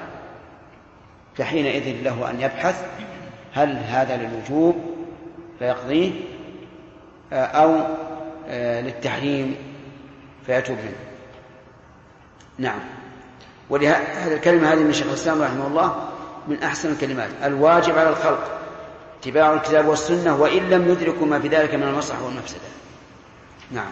فحينئذ له أن يبحث هل هذا للوجوب فيقضيه أو للتحريم فيتوب منه. نعم. ولهذه الكلمة هذه من شيخ الإسلام رحمه الله من أحسن الكلمات: الواجب على الخلق اتباع الكتاب والسنة وإن لم يدركوا ما في ذلك من المصلحة والمفسدة. نعم.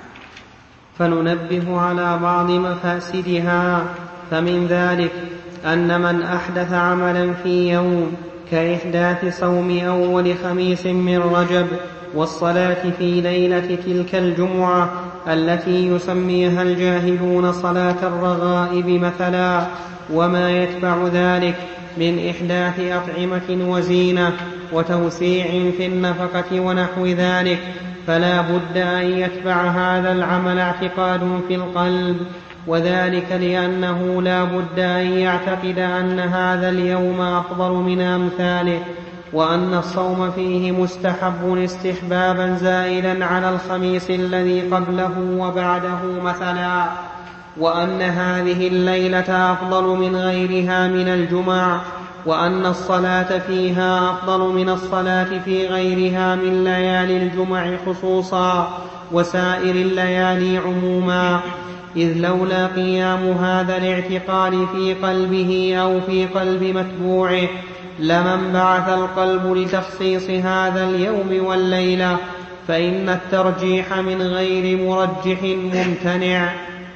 فننبه على بعض مفاسدها. فمن ذلك أن من أحدث عملا في يوم كإحداث صوم أول خميس من رجب والصلاة في ليلة تلك الجمعة التي يسميها الجاهلون صلاة الرغائب مثلا، وما يتبع ذلك من إحداث أطعمة وزينة وتوسيع في النفقة ونحو ذلك، فلا بد أن يتبع هذا العمل اعتقاد في القلب، وذلك لأنه لا بد أن يعتقد أن هذا اليوم أفضل من أمثاله، وأن الصوم فيه مستحب استحبابا زائلا على الخميس الذي قبله وبعده مثلا، وأن هذه الليلة أفضل من غيرها من الجمع، وأن الصلاة فيها أفضل من الصلاة في غيرها من ليالي الجمع خصوصا وسائر الليالي عموما، إذ لولا قيام هذا الاعتقاد في قلبه أو في قلب متبوعه لمن بعث القلب لتخصيص هذا اليوم والليلة، فإن الترجيح من غير مرجح ممتنع.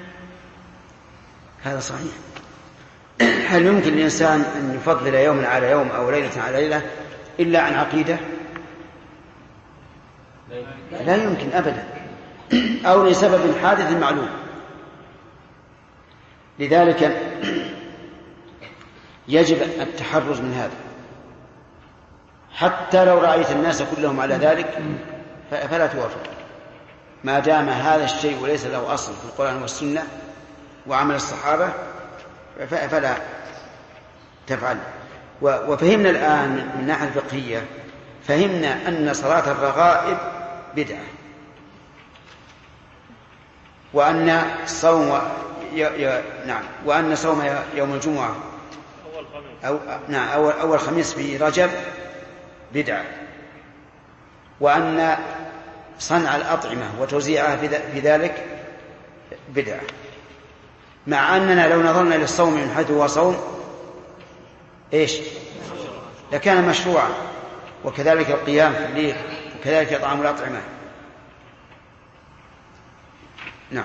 هذا صحيح. هل يمكن للإنسان أن يفضل يوما على يوم أو ليلة على ليلة إلا عن عقيدة؟ لا يمكن أبدا، أو لسبب حادث معلوم. لذلك يجب التحرز من هذا، حتى لو رأيت الناس كلهم على ذلك فلا توافق، ما دام هذا الشيء وليس له أصل في القرآن والسنة وعمل الصحابة فلا تفعل. وفهمنا الآن من الناحية الفقهية، فهمنا أن صلاة الرغائب بدعة، وأن صوم ي... ي... نعم وأن صوم يوم الجمعة أو نعم أول أول خميس في رجب بدعة، وأن صنع الأطعمة وتوزيعها في ذلك بدعة، مع أننا لو نظرنا للصوم من حيث هو صوم إيش لكان مشروعا، وكذلك القيام في الليل، وكذلك إطعام الأطعمة. نعم.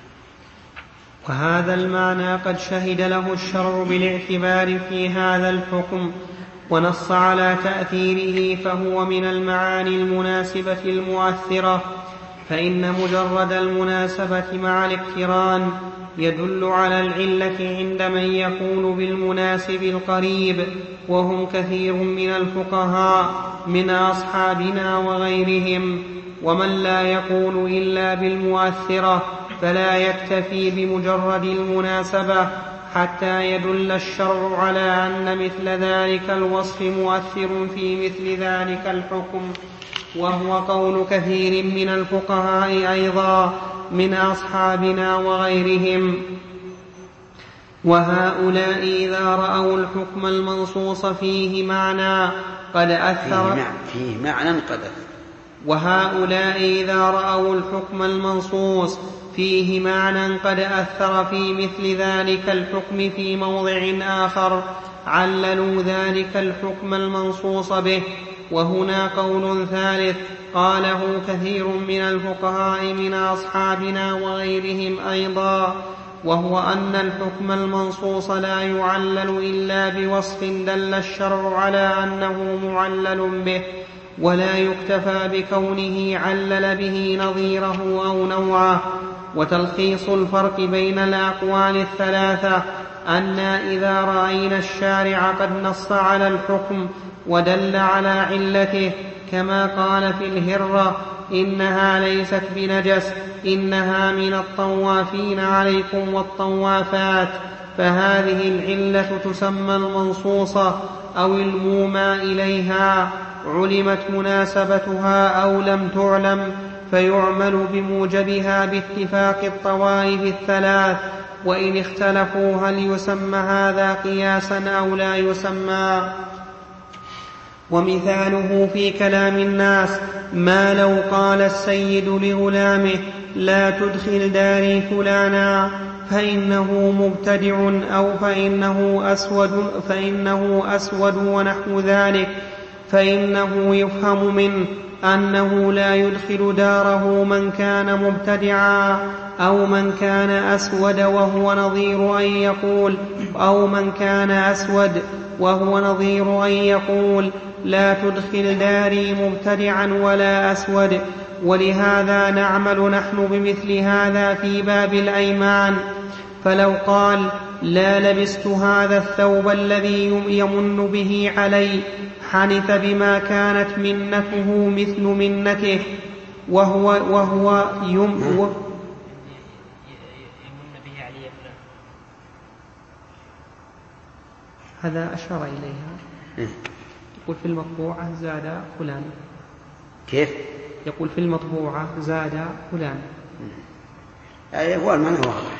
وهذا المعنى قد شهد له الشرع بالاعتبار في هذا الحكم ونص على تأثيره، فهو من المعاني المناسبة المؤثرة، فإن مجرد المناسبة مع الاقتران يدل على العلة عند من يكون بالمناسب القريب، وهم كثير من الفقهاء من أصحابنا وغيرهم. ومن لا يكون إلا بالمؤثرة فلا يكتفي بمجرد المناسبة حتى يدل الشرع على أن مثل ذلك الوصف مؤثر في مثل ذلك الحكم، وهو قول كثير من الفقهاء أيضا من أصحابنا وغيرهم. وهؤلاء إذا رأوا الحكم المنصوص فيه معنى قد أثر فيه معنى قد وهؤلاء إذا رأوا الحكم المنصوص فيه معنى قد أثر في مثل ذلك الحكم في موضع آخر عللوا ذلك الحكم المنصوص به. وهنا قول ثالث قاله كثير من الفقهاء من أصحابنا وغيرهم أيضا، وهو أن الحكم المنصوص لا يعلل إلا بوصف دل الشرع على أنه معلل به، ولا يكتفى بكونه علل به نظيره أو نوعه. وتلخيص الفرق بين الأقوال الثلاثة أن إذا رأينا الشارع قد نص على الحكم ودل على علته، كما قال في الهرة إنها ليست بنجس إنها من الطوافين عليكم والطوافات، فهذه العلة تسمى المنصوصة أو المومى إليها، علمت مناسبتها أو لم تعلم، فيعمل بموجبها باتفاق الطوائف الثلاث، وإن اختلفوا هل يسمى هذا قياسا أو لا يسمى. ومثاله في كلام الناس ما لو قال السيد لغلامه لا تدخل داري فلانا فإنه مبتدع أو فإنه أسود, فإنه أسود ونحو ذلك، فإنه يفهم منه أنه لا يدخل داره من كان مبتدعا، أو من كان أسود وهو نظير أن يقول أو من كان أسود وهو نظير أن يقول لا تدخل داري مبتدعا ولا أسود. ولهذا نعمل نحن بمثل هذا في باب الأيمان، فلو قال لا لبست هذا الثوب الذي يمن به علي حنث بما كانت منته مثل منته، وهو, وهو يم هذا أشار إليها. يقول في المطبوعة زاد فلان. كيف؟ يقول في المطبوعة زاد فلان. أي هو المعنى واضح.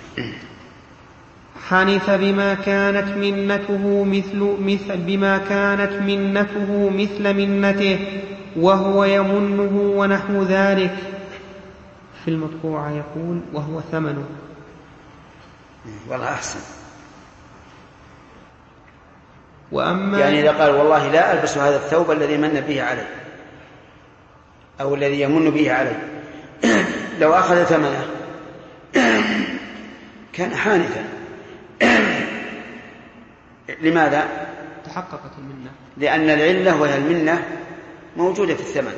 حنث بما كانت منته مثل مثل بما كانت منته مثل منته وهو يمنه ونحو ذلك. في المطبوعة يقول وهو ثمنه. والله أحسن. وأما يعني إذا قال والله لا ألبس هذا الثوب الذي من به علي أو الذي يمن به علي، لو أخذ ثمنه كان حانثا. لماذا؟ تحققت المنة، لأن العلة وهي المنة موجودة في الثمن.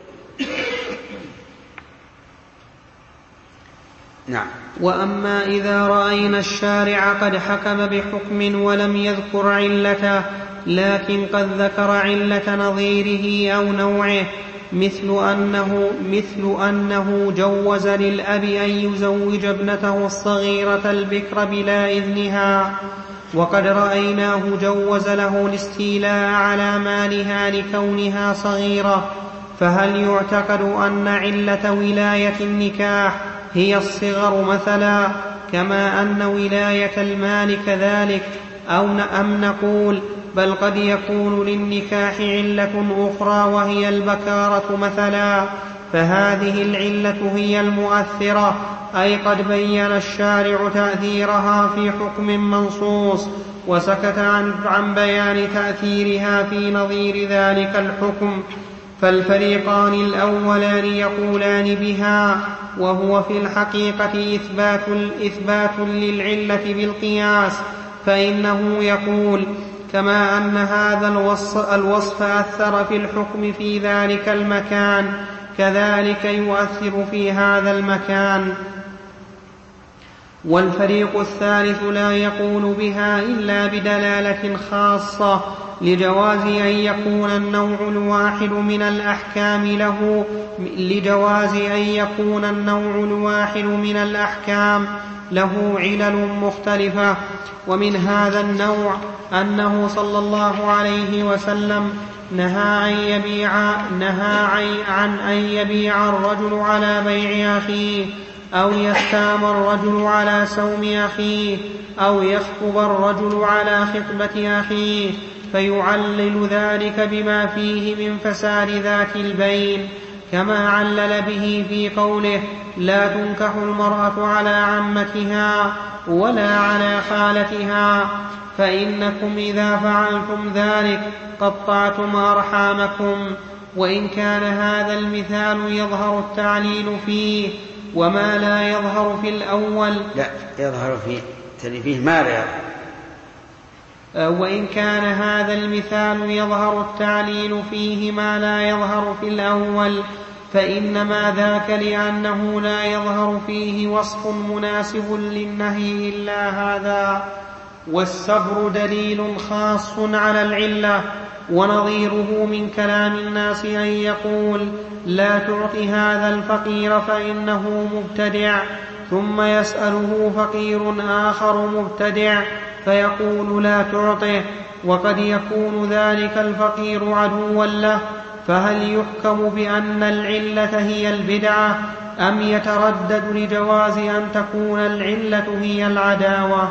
نعم. وأما إذا رأينا الشارع قد حكم بحكم ولم يذكر علته، لكن قد ذكر علة نظيره أو نوعه، مثل أنه, مثل أنه جوز للأب أن يزوج ابنته الصغيرة البكر بلا إذنها، وقد رأيناه جوز له الاستيلاء على مالها لكونها صغيرة، فهل يعتقد أن علة ولاية النكاح هي الصغر مثلا، كما أن ولاية المال كذلك، أو أم نقول بل قد يكون للنكاح علة أخرى وهي البكارة مثلا، فهذه العلة هي المؤثرة، أي قد بين الشارع تأثيرها في حكم منصوص وسكت عن, عن بيان تأثيرها في نظير ذلك الحكم. فالفريقان الأولان يقولان بها، وهو في الحقيقة إثبات, إثبات للعلة بالقياس، فإنه يقول كما أن هذا الوصف, الوصف أثر في الحكم في ذلك المكان كذلك يؤثر في هذا المكان. والفريق الثالث لا يقول بها إلا بدلالة خاصة لجواز أن يكون النوع الواحد من الأحكام له لجواز أن يكون النوع الواحد من الأحكام له علل مختلفة. ومن هذا النوع أنه صلى الله عليه وسلم نهى أن يبيع, نهى عن أن يبيع الرجل على بيع أخيه، أو يستام الرجل على سوم أخيه، أو يخطب الرجل على خطبة أخيه، فيعلل ذلك بما فيه من فساد ذات البين، كما علل به في قوله لا تنكح المرأة على عمتها ولا على خالتها، فإنكم إذا فعلتم ذلك قطعتم أرحامكم. وإن كان هذا المثال يظهر التعليل فيه وما لا يظهر في الأول، لا يظهر فيه فيه ما لا يظهر. وإن كان هذا المثال يظهر التعليل فيه ما لا يظهر في الأول، فإنما ذاك لأنه لا يظهر فيه وصف مناسب للنهي إلا هذا. والصبر دليل خاص على العلة، ونظيره من كلام الناس أن يقول لا تعطي هذا الفقير فإنه مبتدع، ثم يسأله فقير آخر مبتدع فيقول لا تعطه، وقد يكون ذلك الفقير عدوا له، فهل يحكم بأن العلة هي البدعة أم يتردد لجواز أن تكون العلة هي العداوة؟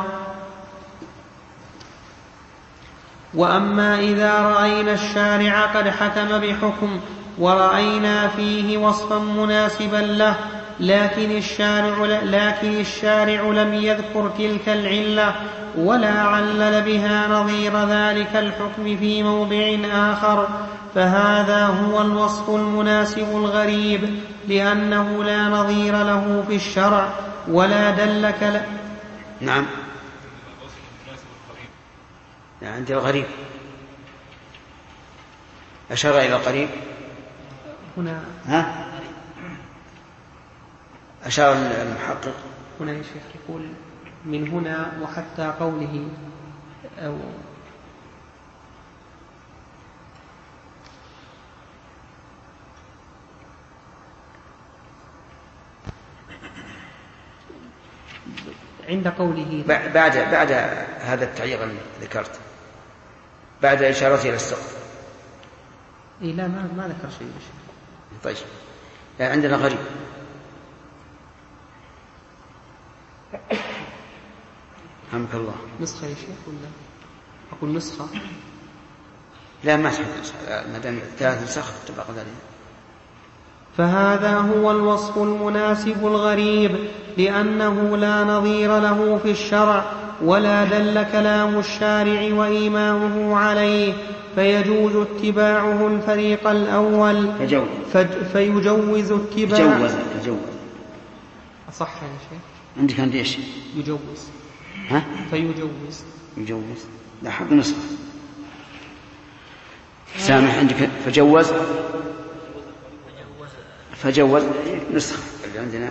وأما إذا رأينا الشارع قد حكم بحكم ورأينا فيه وصفا مناسبا له، لكن الشارع, لكن الشارع لم يذكر تلك العلة ولا علل بها نظير ذلك الحكم في موضع آخر، فهذا هو الوصف المناسب الغريب، لأنه لا نظير له في الشرع ولا دلك ل... نعم. عند الغريب أشار إلى القريب هنا. ها؟ أشار المحقق هنا يا شيخ يقول من هنا وحتى قوله أو عند قوله بعد بعد هذا التعليق اللي ذكرت، بعد إشارته إلى السقف. إيه لا ما ما ذكر شيء. طيب يعني عندنا غريب. رحمك الله. نسخة يا شيخ ولا أقول نسخة؟ لا ما تحب ما دام ثلاث نسخ تبقى ذلك. فهذا هو الوصف المناسب الغريب، لأنه لا نظير له في الشرع ولا دل كلام الشارع وإيماؤه عليه، فيجوز اتباعه الفريق الأول فجوز فج فيجوز اتباع جوز جوز أصح يا شيخ. عندك عندي إيش؟ يجوز. ها؟ فيجوز يجوز لا حق نسخة. سامح عندك فجوز فجوز نسخة اللي عندنا.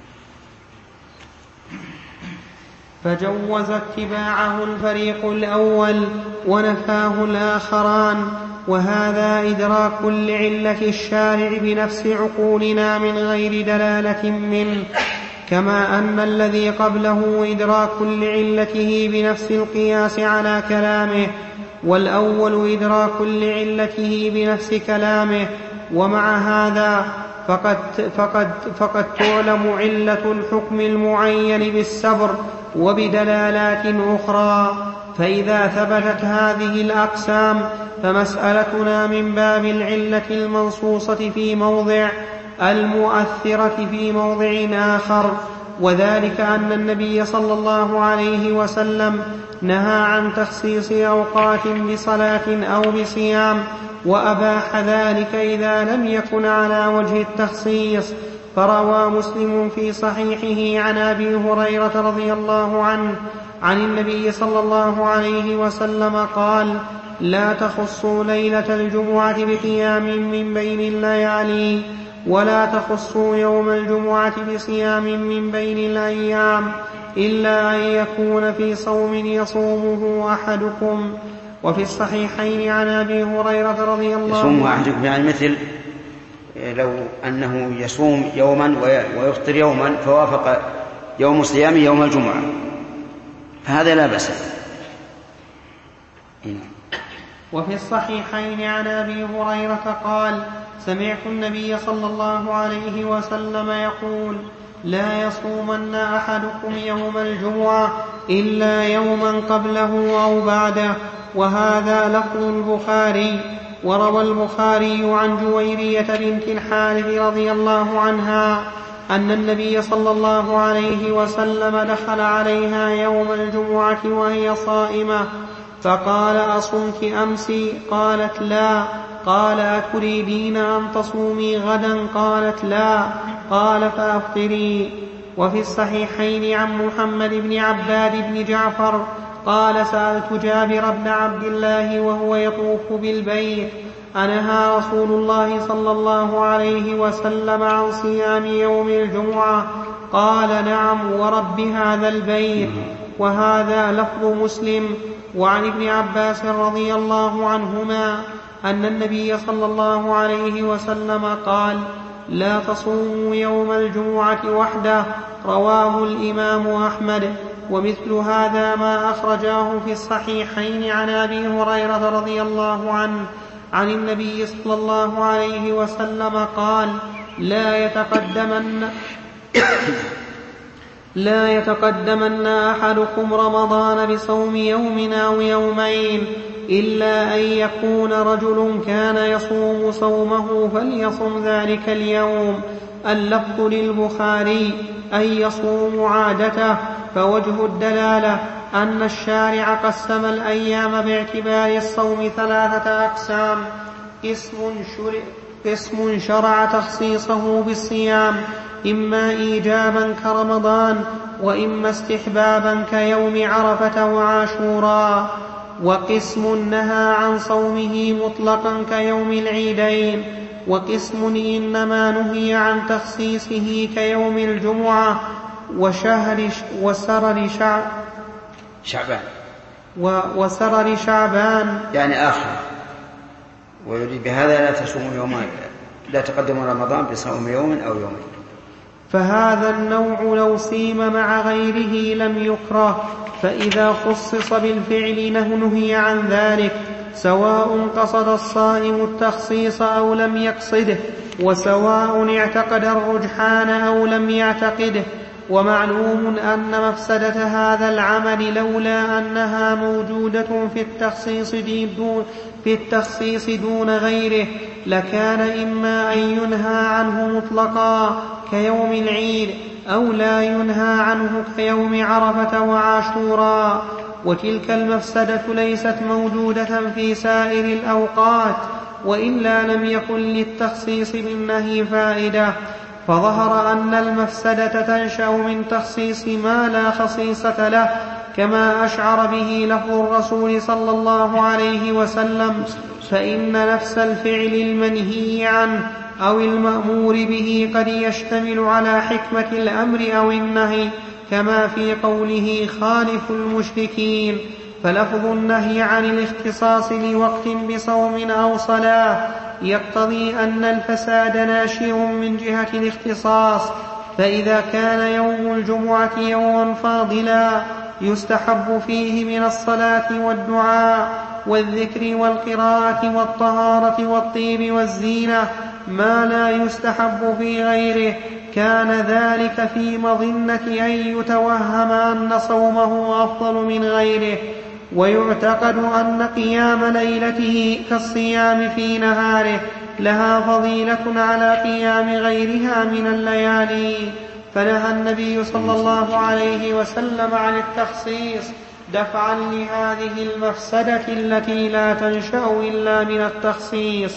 فجوز اتباعه الفريق الأول ونفاه الآخران، وهذا إدراك لعلة الشارع بنفس عقولنا من غير دلالة منه، كما أن الذي قبله إدراك لعلته بنفس القياس على كلامه، والأول إدراك لعلته بنفس كلامه. ومع هذا فقد, فقد, فقد تعلم علة الحكم المعين بالسبر وبدلالات أخرى، فإذا ثبتت هذه الأقسام فمسألتنا من باب العلة المنصوصة في موضع، المؤثرة في موضع آخر، وذلك أن النبي صلى الله عليه وسلم نهى عن تخصيص أوقات بصلاة أو بصيام، وأباح ذلك إذا لم يكن على وجه التخصيص. فروى مسلم في صحيحه عن أبي هريرة رضي الله عنه عن النبي صلى الله عليه وسلم قال: لا تخصوا ليلة الجمعة بقيام من بين الليالي، ولا تخصوا يوم الجمعة بصيام من بين الأيام، إلا أن يكون في صوم يصومه أحدكم. وفي الصحيحين عن أبي هريرة رضي الله عنه يصومه أحدكم يعني مثل لو أنه يصوم يوما ويفطر يوما فوافق يوم صيام يوم الجمعة فهذا لا بأس. وفي الصحيحين عن أبي هريرة قال: سمعت النبي صلى الله عليه وسلم يقول: لا يصومن أحدكم يوم الجمعة إلا يوما قبله أو بعده. وهذا لفظ البخاري. وروى البخاري عن جويرية بنت الحارث رضي الله عنها أن النبي صلى الله عليه وسلم دخل عليها يوم الجمعة وهي صائمة فقال: أصمت أمس؟ قالت: لا. قال: أتريدين أن تصومي غدا؟ قالت: لا. قال: فأفطري. وفي الصحيحين عن محمد بن عباد بن جعفر قال: سألت جابر بن عبد الله وهو يطوف بالبيت: أنهى رسول الله صلى الله عليه وسلم عن صيام يوم الجمعة؟ قال: نعم ورب هذا البيت. وهذا لفظ مسلم. وعن ابن عباس رضي الله عنهما أن النبي صلى الله عليه وسلم قال: لا تصوموا يوم الجمعة وحده. رواه الإمام أحمد. ومثل هذا ما أخرجاه في الصحيحين عن أبي هريرة رضي الله عنه عن النبي صلى الله عليه وسلم قال: لا يتقدمن لا يتقدمن أحدكم رمضان بصوم يوم أو يومين، إلا أن يكون رجل كان يصوم صومه فليصم ذلك اليوم. اللفظ للبخاري أن يصوم عادته. فوجه الدلالة أن الشارع قسم الأيام باعتبار الصوم ثلاثة أقسام: قسم شرع تخصيصه بالصيام إما إيجابا كرمضان، وإما استحبابا كيوم عرفة وعاشوراء، وقسم نهى عن صومه مطلقا كيوم العيدين، وقسم إنما نهي عن تخصيصه كيوم الجمعة وشهر وسرر شعب شعبان وسرر شعبان يعني آخر. ويريد بهذا لا تصوم يوم لا تقدم رمضان بصوم يوم أو يومين. فهذا النوع لو صيم مع غيره لم يكره، فإذا خصص بالفعل نهي عن ذلك، سواء قصد الصائم التخصيص أو لم يقصده، وسواء اعتقد الرجحان أو لم يعتقده. ومعلوم أن مفسدة هذا العمل لولا أنها موجودة في التخصيص دون, في التخصيص دون غيره لكان إما أن ينهى عنه مطلقا كيوم العيد، أو لا ينهى عنه كيوم عرفة وعاشوراء. وتلك المفسدة ليست موجودة في سائر الأوقات، وإلا لم يكن للتخصيص بالنهي فائدة. فظهر أن المفسدة تنشأ من تخصيص ما لا خصيصة له، كما أشعر به لفظ الرسول صلى الله عليه وسلم: فإن نفس الفعل المنهي عنه أو المأمور به قد يشتمل على حكمة الأمر أو النهي، كما في قوله: خالف المشركين. فلفظ النهي عن الاختصاص لوقت بصوم أو صلاة يقتضي أن الفساد ناشئ من جهة الاختصاص. فإذا كان يوم الجمعة يوما فاضلا يستحب فيه من الصلاة والدعاء والذكر والقراءة والطهارة والطيب والزينة ما لا يستحب في غيره، كان ذلك في مظنة أن يتوهم أن صومه أفضل من غيره، ويعتقد أن قيام ليلته كالصيام في نهاره، لها فضيلة على قيام غيرها من الليالي، فنهى النبي صلى الله عليه وسلم عن التخصيص دفعا لهذه المفسدة التي لا تنشأ إلا من التخصيص.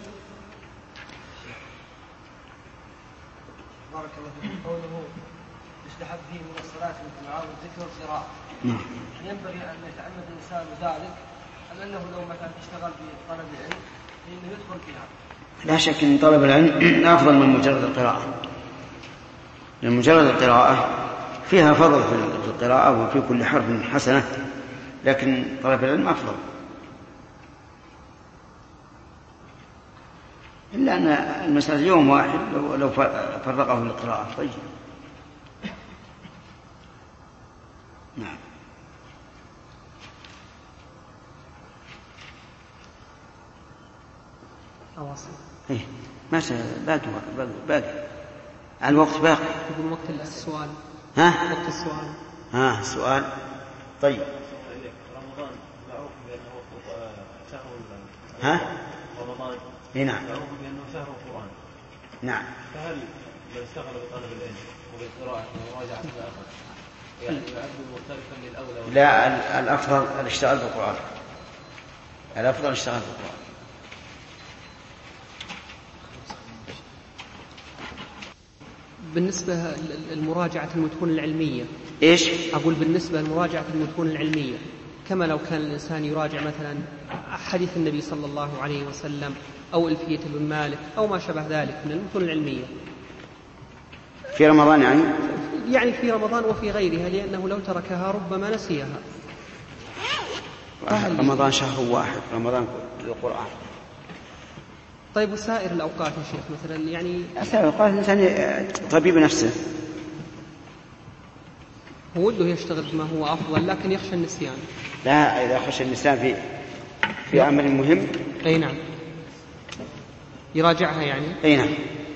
بارك الله فيكم. قوله يستحب فيه من الصلاة مثل معاذ الذكر والقراءة، ينبغي أن يتعمد الإنسان ذلك أم أنه لو مثلا اشتغل بطلب العلم فإنه يدخل فيها؟ لا شك أن طلب العلم أفضل من مجرد القراءة، لأن مجرد القراءة فيها فضل في القراءة وفي كل حرف حسنة، لكن طلب العلم أفضل، إلا أن المسألة يوم واحد لو فرقه للقراءة طيب. نعم. أواصل. إيه ما باقي باقي الوقت باقي. يقول وقت السؤال. ها؟ وقت السؤال. ها السؤال. طيب. رمضان معروف بأنه شهر. ها؟ رمضان. إيه نعم. معروف بأنه شهر القرآن. نعم. فهل لو اشتغل بطلب العلم وبالقراءة ومراجعة الآخر يعني يعد مختلفا للأولى؟ لا، الأفضل الاشتغال بالقرآن. الأفضل الاشتغال بالقرآن. بالنسبة للمراجعة المتون العلمية، إيش؟ أقول بالنسبة لمراجعة المتون العلمية، كما لو كان الإنسان يراجع مثلا حديث النبي صلى الله عليه وسلم أو ألفية ابن مالك أو ما شابه ذلك من المتون العلمية في رمضان يعني؟ يعني في رمضان وفي غيرها، لأنه لو تركها ربما نسيها. رمضان شهر واحد، رمضان للقرآن. طيب وسائر الأوقات يا شيخ مثلا يعني؟ سائر الأوقات الإنسان طبيب نفسه، هو وده يشتغل بما هو أفضل لكن يخشى النسيان. لا، إذا خشى النسيان في في أمر مهم أي نعم يراجعها يعني. أي نعم.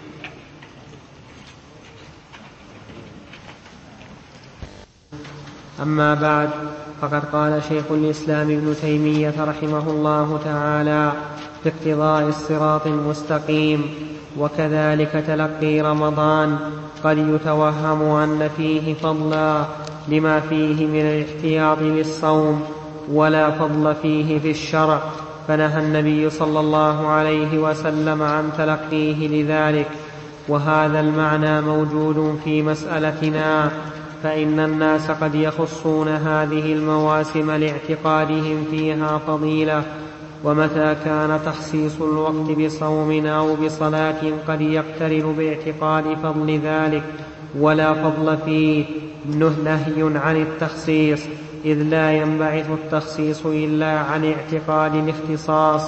أما بعد، فقد قال شيخ الإسلام ابن تيمية رحمه الله تعالى في اقتضاء الصراط المستقيم: وكذلك تلقي رمضان قد يتوهم أن فيه فضلا لما فيه من الاحتياط للصوم، ولا فضل فيه في الشرع، فنهى النبي صلى الله عليه وسلم عن تلقيه لذلك. وهذا المعنى موجود في مسألتنا، فإن الناس قد يخصون هذه المواسم لاعتقادهم فيها فضيلة، ومتى كان تخصيص الوقت بصوم أو بصلاة قد يقترن باعتقاد فضل ذلك ولا فضل فيه، نهي عن التخصيص، إذ لا ينبعث التخصيص إلا عن اعتقاد الاختصاص.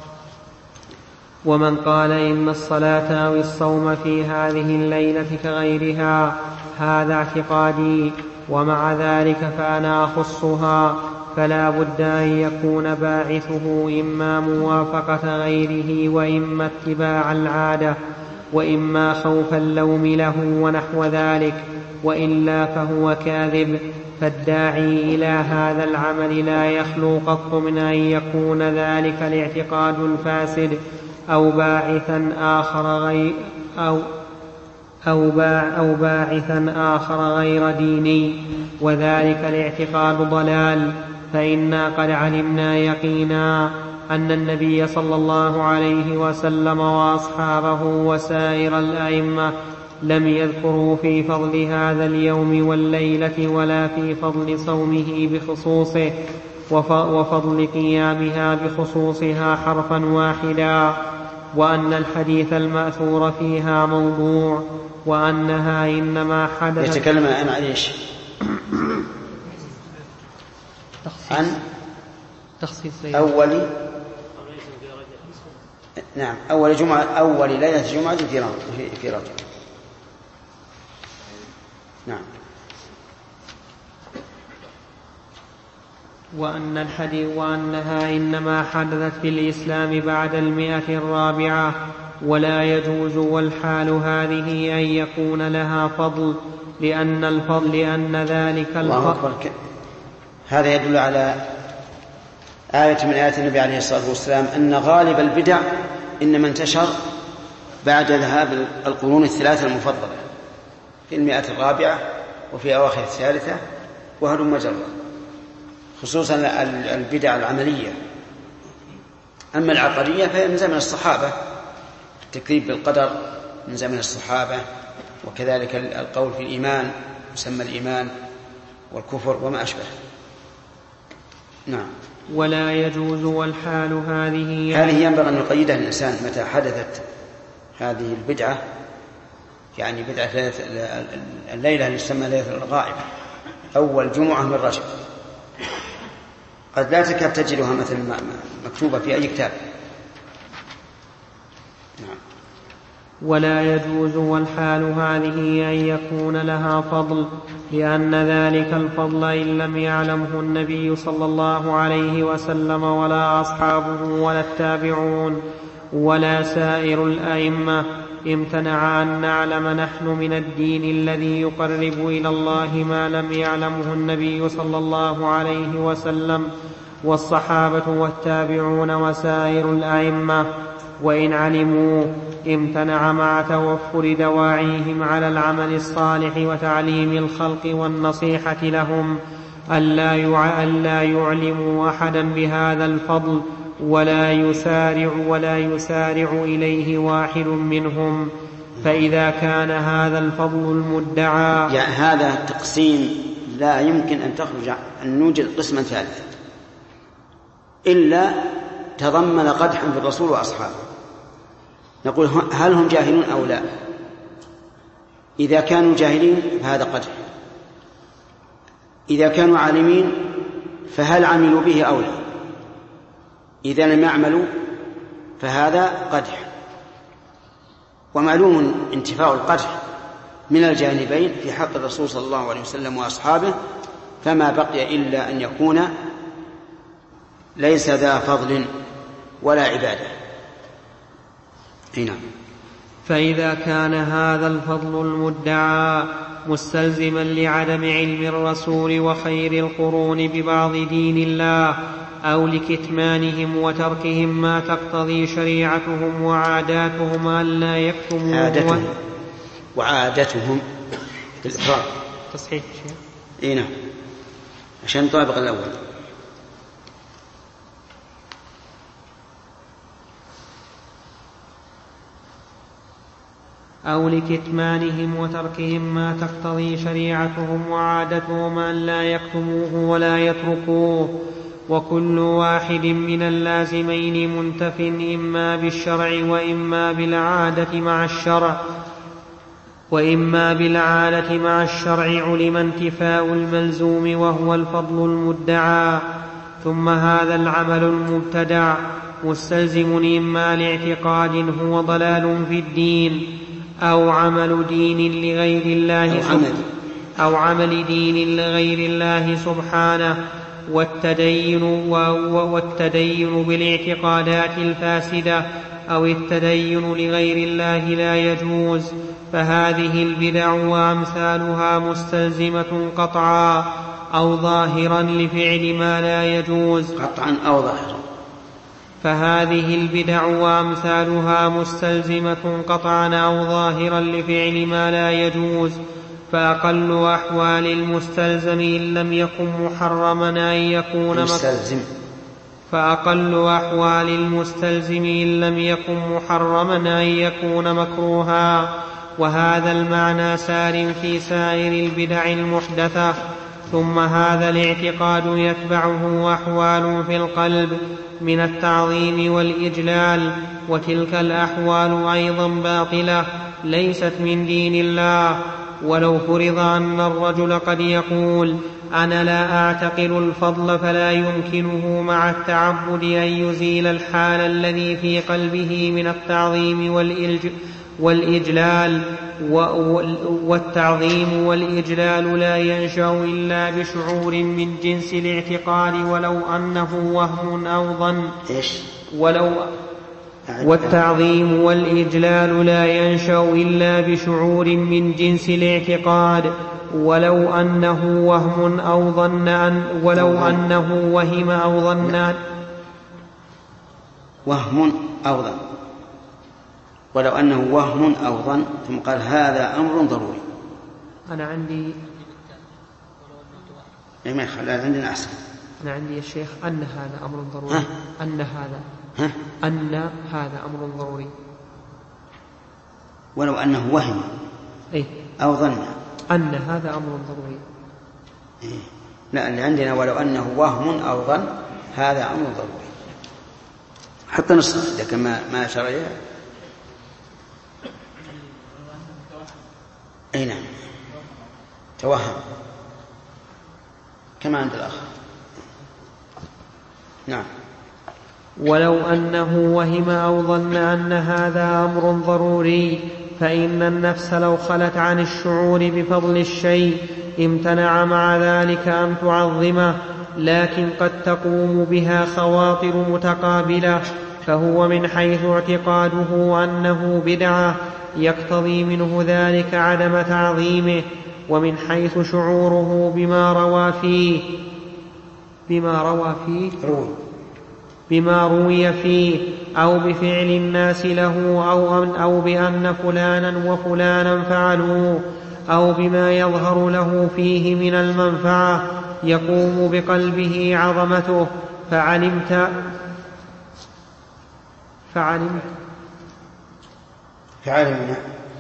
ومن قال إن الصلاة أو الصوم في هذه الليلة كغيرها هذا اعتقادي، ومع ذلك فأنا أخصها، فلا بد أن يكون باعثه إما موافقة غيره وإما اتباع العادة وإما خوف اللوم له ونحو ذلك، وإلا فهو كاذب. فالداعي إلى هذا العمل لا يخلو قط من أن يكون ذلك الاعتقاد الفاسد أو باعثا آخر غير أو أو, باع أو باعثا آخر غير ديني، وذلك الاعتقاد ضلال. فإنا قد علمنا يقينا أن النبي صلى الله عليه وسلم وأصحابه وسائر الأئمة لم يذكروا في فضل هذا اليوم والليلة ولا في فضل صومه بخصوصه وفضل قيامها بخصوصها حرفا واحدا، وأن الحديث المأثور فيها موضوع، وأنها إنما حدثت. يتكلم عن ايش؟ عن تخصيص أول نعم أول جمعة أول ليلة جمعة في في رجب. نعم. وأن الحديث وأنها إنما حدثت في الإسلام بعد المئة الرابعة، ولا يجوز والحال هذه أن يكون لها فضل، لأن الفضل لأن ذلك الفضل. هذا يدل على آية من آيات النبي عليه الصلاة والسلام أن غالب البدع إنما انتشر بعد ذهاب القرون الثلاثة المفضلة في المئة الرابعة وفي أواخر الثالثة وهلم جرا، خصوصا البدع العملية. أما العقدية فهي من زمن الصحابة، التكذيب بالقدر من زمن الصحابة، وكذلك القول في الإيمان يسمى الإيمان والكفر وما أشبه. نعم. ولا يجوز والحال هذه هذه ينبغي أن يقيدها الإنسان متى حدثت هذه البدعة، يعني بدعة الليلة اللي تسمى ليلة الغائب أول جمعة من رجب، قد لا تكاد تجدها مثل مكتوبة في أي كتاب. نعم. ولا يجوز والحال هذه أن يكون لها فضل، لأن ذلك الفضل إن لم يعلمه النبي صلى الله عليه وسلم ولا أصحابه ولا التابعون ولا سائر الأئمة امتنع أن نعلم نحن من الدين الذي يقرب إلى الله ما لم يعلمه النبي صلى الله عليه وسلم والصحابة والتابعون وسائر الأئمة، وإن علموا امتنع مع توفر دواعيهم على العمل الصالح وتعليم الخلق والنصيحة لهم ألا يعلموا أحدا بهذا الفضل ولا يسارع ولا يسارع إليه واحد منهم. فإذا كان هذا الفضل المدعى، يعني هذا التقسيم لا يمكن أن تخرج أن نوجد قسما ثالثا إلا تضمن قدحا في الرسول وأصحابه. نقول هل هم جاهلون أو لا؟ إذا كانوا جاهلين فهذا قدح، إذا كانوا عالمين فهل عملوا به أو لا؟ إذا لم يعملوا فهذا قدح. ومعلوم انتفاء القدح من الجانبين في حق الرسول صلى الله عليه وسلم وأصحابه، فما بقي إلا أن يكون ليس ذا فضل ولا عبادة. هنا. فإذا كان هذا الفضل المدعى مستلزما لعدم علم الرسول وخير القرون ببعض دين الله أو لكتمانهم وتركهم ما تقتضي شريعتهم وعاداتهم ألا يكتموا عادتهم وعادتهم بالإفراد تصحيح شيء إيه نعم عشان نطابق الأول. أو لكتمانهم وتركهم ما تقتضي شريعتهم وعادتهم أن لا يكتموه ولا يتركوه. وكل واحد من اللازمين منتف إما بالشرع وإما بالعادة مع الشرع وإما بالعادة مع الشرع علم انتفاء الملزوم وهو الفضل المدعى. ثم هذا العمل المبتدع مستلزم إما لاعتقاد هو ضلال في الدين أو عمل دين لغير الله أو عمل, أو عمل دين لغير الله سبحانه، والتدين, والتدين بالاعتقادات الفاسدة أو التدين لغير الله لا يجوز. فهذه البدع وأمثالها مستلزمة قطعا أو ظاهرا لفعل ما لا يجوز. قطعا أو ظاهرا. فهذه البدع وأمثالها مستلزمة قطعا أو ظاهرا لفعل ما لا يجوز. فأقل أحوال المستلزم إن لم يكن محرما أن يكون مستلزم فأقل أحوال المستلزم إن لم يكن محرما أن يكون مكروها. وهذا المعنى سار في سائر البدع المحدثة. ثم هذا الاعتقاد يتبعه أحوال في القلب من التعظيم والإجلال، وتلك الأحوال أيضا باطلة ليست من دين الله. ولو فرض أن الرجل قد يقول أنا لا أعتقل الفضل فلا يمكنه مع التعبد أن يزيل الحال الذي في قلبه من التعظيم والإجلال، والتعظيم والإجلال لا ينشأ إلا بشعور من جنس الاعتقاد ولو أنه وهم أو ظن. ولو والتعظيم والإجلال لا ينشأ إلا بشعور من جنس الاعتقاد ولو أنه وهم أو ظن أن ولو أنه وهم أو ظن وهم أو ظن ولو أنه وهم أو ظن ثم قال هذا أمر ضروري. أنا عندي إيه ما يخلى عندنا أحسن. أنا عندي يا شيخ أن هذا أمر ضروري. ها؟ أن هذا ها؟ أن هذا أمر ضروري. ولو أنه وهم إيه؟ أو ظن أن هذا أمر ضروري. إيه؟ لا اللي عندنا ولو أنه وهم أو ظن هذا أمر ضروري. حتى نصف لكن ما ما شرعيه. أي نعم توهم كما عند الآخر. نعم. ولو أنه وهم أو ظن أن هذا أمر ضروري فإن النفس لو خلت عن الشعور بفضل الشيء امتنع مع ذلك أن تعظمه، لكن قد تقوم بها خواطر متقابلة، فهو من حيث اعتقاده أنه بدعة يقتضي منه ذلك عدم تعظيمه، ومن حيث شعوره بما روى فيه بما روى فيه بما روي فيه أو بفعل الناس له أو, أو بأن فلانا وفلانا فعلوه أو بما يظهر له فيه من المنفعة يقوم بقلبه عظمته. فعلمت فعلمت فعلمنا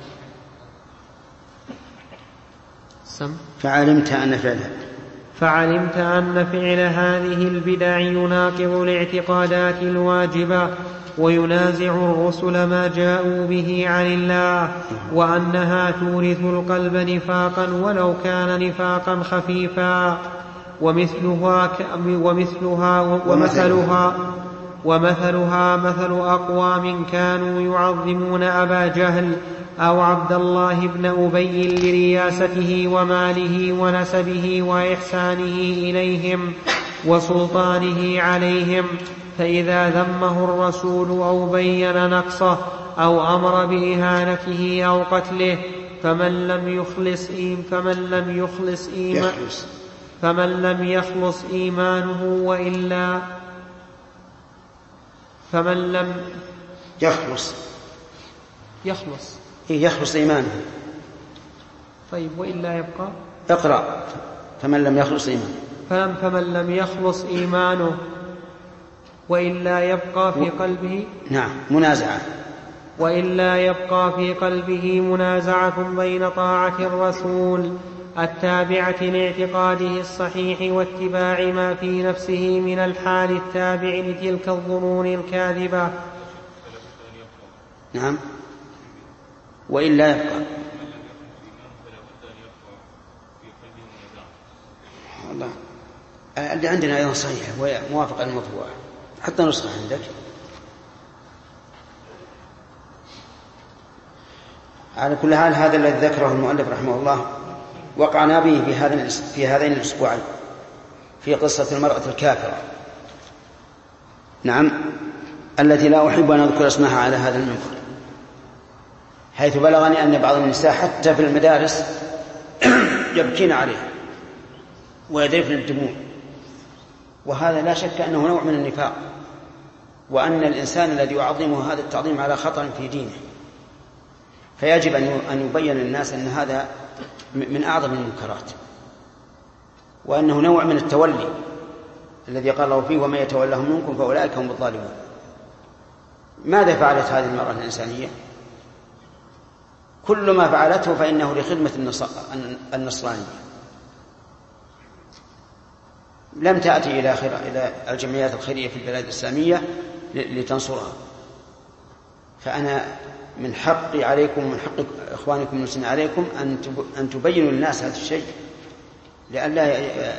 سم فعلمت أن فعلها فعلمت أن فعل هذه البدع يناقض الاعتقادات الواجبة وينازع الرسل ما جاءوا به عن الله، وأنها تورث القلب نفاقا ولو كان نفاقا خفيفا. ومثلها ومثلها ومثلها ومثلها مثل أقوام كانوا يعظمون أبا جهل أو عبد الله بن أبي لرياسته وماله ونسبه وإحسانه إليهم وسلطانه عليهم، فإذا ذمه الرسول أو بين نقصه أو أمر بإهانته أو قتله فمن لم يخلص فمن لم يخلص إيمان فمن لم يخلص إيمانه وإلا فمن لم يخلص يخلص يخلص إيمانه. طيب وإلا يبقى اقرأ فمن لم يخلص إيمانه فلم فمن لم يخلص إيمانه وإلا يبقى في قلبه نعم منازعة وإلا يبقى في قلبه منازعة بين طاعة الرسول التابعة لاعتقاده الصحيح واتباع ما في نفسه من الحال التابع لتلك الظنون الكاذبة. نعم وإلا يبقى والله اللي عندنا أيضا صحيح وموافق المطبوع حتى نسخة عندك. على كل حال هذا الذي ذكره المؤلف رحمه الله وقعنا به في هذين في هذين الأسبوعين في قصة المرأة الكافرة. نعم التي لا أحب أن أذكر اسمها على هذا المنبر، حيث بلغني أن بعض النساء حتى في المدارس يبكين عليها ويذرفن الدموع، وهذا لا شك أنه نوع من النفاق، وأن الإنسان الذي يعظمه هذا التعظيم على خطر في دينه، فيجب أن يبين للناس أن هذا من أعظم المنكرات، وأنه نوع من التولي الذي قال الله فيه وما يتولهم منكم فأولئك هم الظالمون. ماذا فعلت هذه المرأة الإنسانية؟ كل ما فعلته فإنه لخدمة النصرانية، لم تأتي إلى إلى الجمعيات الخيرية في البلاد الإسلامية لتنصرها. فأنا من حقي عليكم ومن حق إخوانكم المسلمين عليكم أن تبينوا للناس هذا الشيء لئلا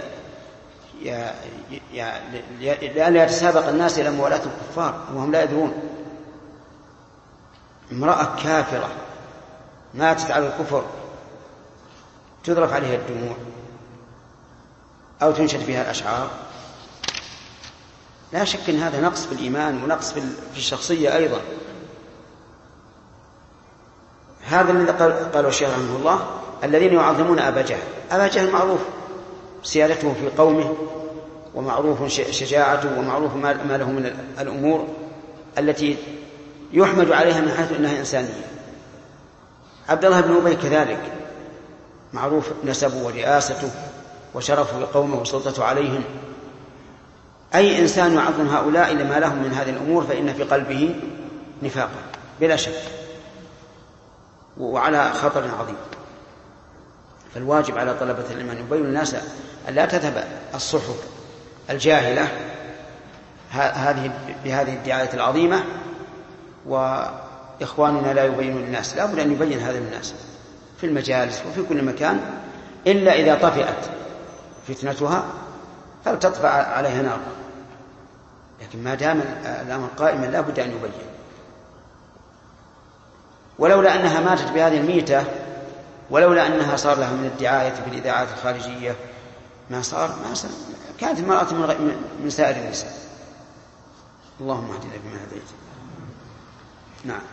لئلا يتسابق الناس إلى موالاة الكفار وهم لا يدرون. امرأة كافرة ماتت على الكفر تضرب عليها الدموع أو تنشد فيها الأشعار، لا شك أن هذا نقص في الإيمان ونقص في الشخصية أيضا. هذا الذي قاله الشيخ رحمه الله الذين يعظمون أبا جهل. أبا جهل معروف سيادته في قومه ومعروف شجاعته ومعروف ما له من الأمور التي يحمد عليها من حيث أنها إنسانية. عبد الله بن أبي كذلك معروف نسبه ورئاسته وشرفه لقومه وسلطته عليهم. أي إنسان يعظم هؤلاء لما لهم من هذه الأمور فإن في قلبه نفاقا بلا شك وعلى خطر عظيم. فالواجب على طلبة العلم أن يبين الناس أن لا تذهب الصحف الجاهلة هذه بهذه الدعاية العظيمة وإخواننا لا يبينون للناس. لا بد أن يبين هذا للناس في المجالس وفي كل مكان، إلا إذا طفئت فتنتها فلتطفأ عليها نار، لكن ما دام الأمر قائما لا بد أن يبين. ولولا أنها ماتت بهذه الميتة، ولولا أنها صار لها من الدعاية في الإذاعات الخارجية ما صار ما صار كانت المرأة من, من سائر النساء. اللهم اهدنا بما هديت. نعم.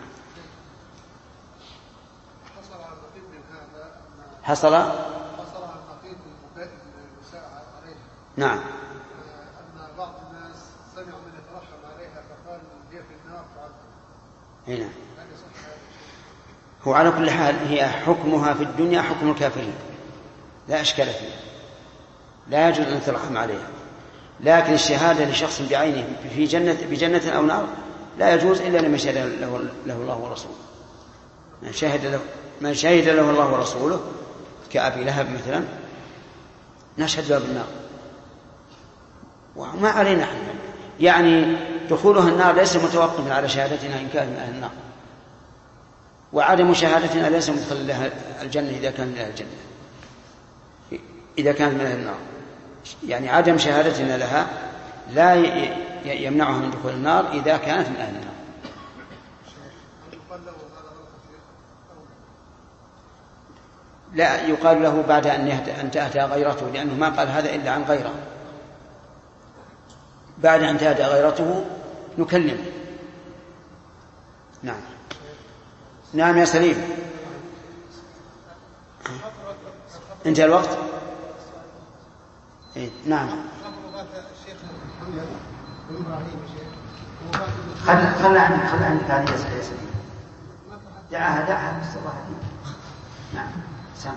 حصل على النقيض من هذا حصل حصل على النقيض من بكاء النساء عليها. نعم. أن بعض الناس سمعوا من يترحم عليها فقال هي في النار تعذب. هنا هو على كل حال هي حكمها في الدنيا حكم الكافرين لا أشكال فيه، لا يجوز أن ترحم عليها. لكن الشهادة لشخص بعينه في جنة بجنة أو نار لا يجوز إلا لمن شهد له, له الله ورسوله. من شهد له من شهد له الله ورسوله كأبي لهب مثلا نشهد له بالنار وما علينا حنا. يعني دخولها النار ليس متوقفا على شهادتنا إن كان من أهل النار، وعدم شهادتنا ليس مدخل لها الجنة إذا كان من أهل الجنة إذا كانت من أهل النار. يعني عدم شهادتنا لها لا يمنعها من دخول النار إذا كانت من أهل النار. لا يقال له بعد أن تأتى غيرته، لأنه ما قال هذا إلا عن غيره. بعد أن تأتى غيرته نكلم. نعم. نعم يا سليم. انتهى الوقت. إيه؟ نعم. خل خل عندك خل عندك هذه يا سليم. دعها دعها بالصباح. نعم. سام.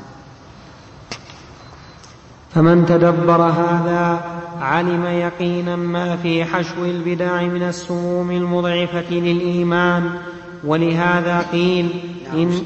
فمن تدبر هذا علم يقينا ما في حشو البدع من السموم المضعفة للإيمان. ولهذا قيل إن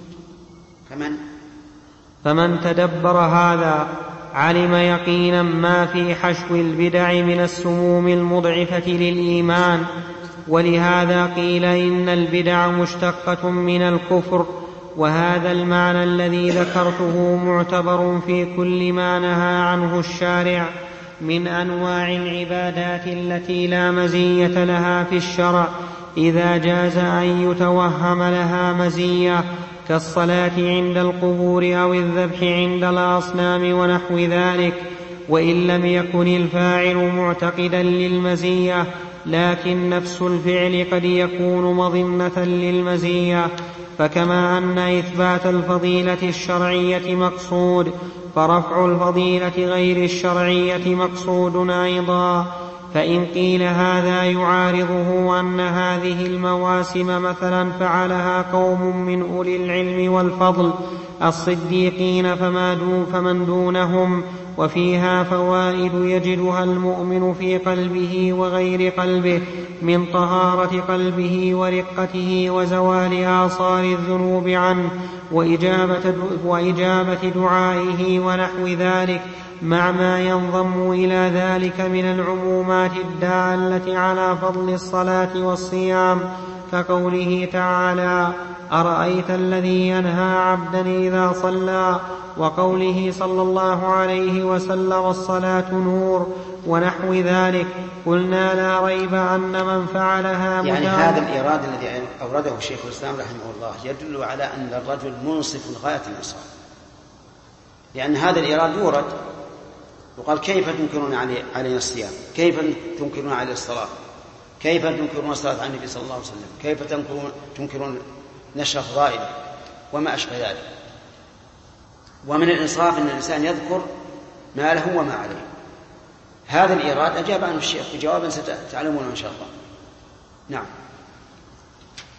فمن فمن تدبر هذا علم يقينا ما في حشو البدع من السموم المضعفة للإيمان. ولهذا قيل إن البدع مشتقة من الكفر. وهذا المعنى الذي ذكرته معتبر في كل ما نهى عنه الشارع من أنواع العبادات التي لا مزية لها في الشرع إذا جاز أن يتوهم لها مزية، كالصلاة عند القبور أو الذبح عند الأصنام ونحو ذلك، وإن لم يكن الفاعل معتقدا للمزية، لكن نفس الفعل قد يكون مظنة للمزية. فكما أن إثبات الفضيلة الشرعية مقصود، فرفع الفضيلة غير الشرعية مقصود أيضا. فإن قيل هذا يعارضه أن هذه المواسم مثلا فعلها قوم من أولي العلم والفضل الصديقين فما دون فمن دونهم، وفيها فوائد يجدها المؤمن في قلبه وغير قلبه من طهارة قلبه ورقته وزوال آثار الذنوب عنه وإجابة, وإجابة دعائه ونحو ذلك، مع ما ينضم إلى ذلك من العمومات الدالة على فضل الصلاة والصيام، كقوله تعالى: أرأيت الذي ينهى عبدا إذا صلى، وقوله صلى الله عليه وسلم: الصلاة نور، ونحو ذلك. قلنا لا ريب أن من فعلها يعني هذا الإيراد الذي أورده الشيخ الإسلام رحمه الله يدل على أن الرجل منصف غاية الإنصاف، لأن هذا الإيراد يورد وقال: كيف تنكرون علينا الصيام؟ كيف تنكرون على الصلاة؟ كيف تنكرون الصلاة عن النبي صلى الله عليه وسلم؟ كيف تنكرون, تنكرون نشر فضائله وما أشبه ذلك؟ ومن الإنصاف أن الإنسان يذكر ما له وما عليه. هذا الإيراد أجاب عنه الشيخ بجوابا ستعلمونه إن شاء الله. نعم.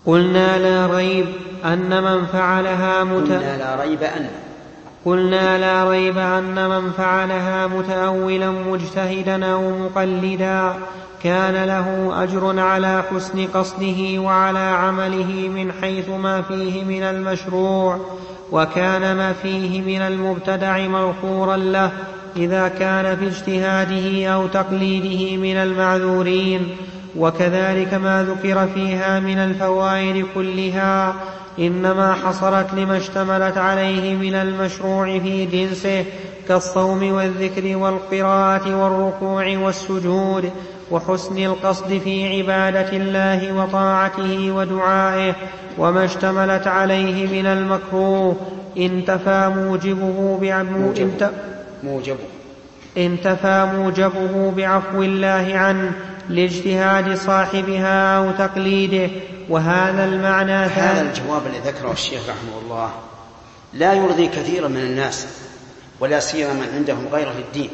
قلنا لا ريب أن من فعلها مت... قلنا لا ريب أن قلنا لا ريب أن من فعلها متأولا مجتهدا أو مقلدا كان له أجر على حسن قصده وعلى عمله من حيث ما فيه من المشروع، وكان ما فيه من المبتدع مغفورا له إذا كان في اجتهاده أو تقليده من المعذورين. وكذلك ما ذكر فيها من الفوائد كلها إنما حصلت لما اشتملت عليه من المشروع في جنسه كالصوم والذكر والقراءة والركوع والسجود وحسن القصد في عبادة الله وطاعته ودعائه. وما اشتملت عليه من المكروه انتفى موجبه بعفو موجبه انتفى موجبه بعفو الله عنه لاجتهاد صاحبها أو تقليده. وهذا المعنى هذا الجواب الذي ذكره الشيخ رحمه الله لا يرضي كثيرا من الناس ولا سيما من عندهم غيرة للدين.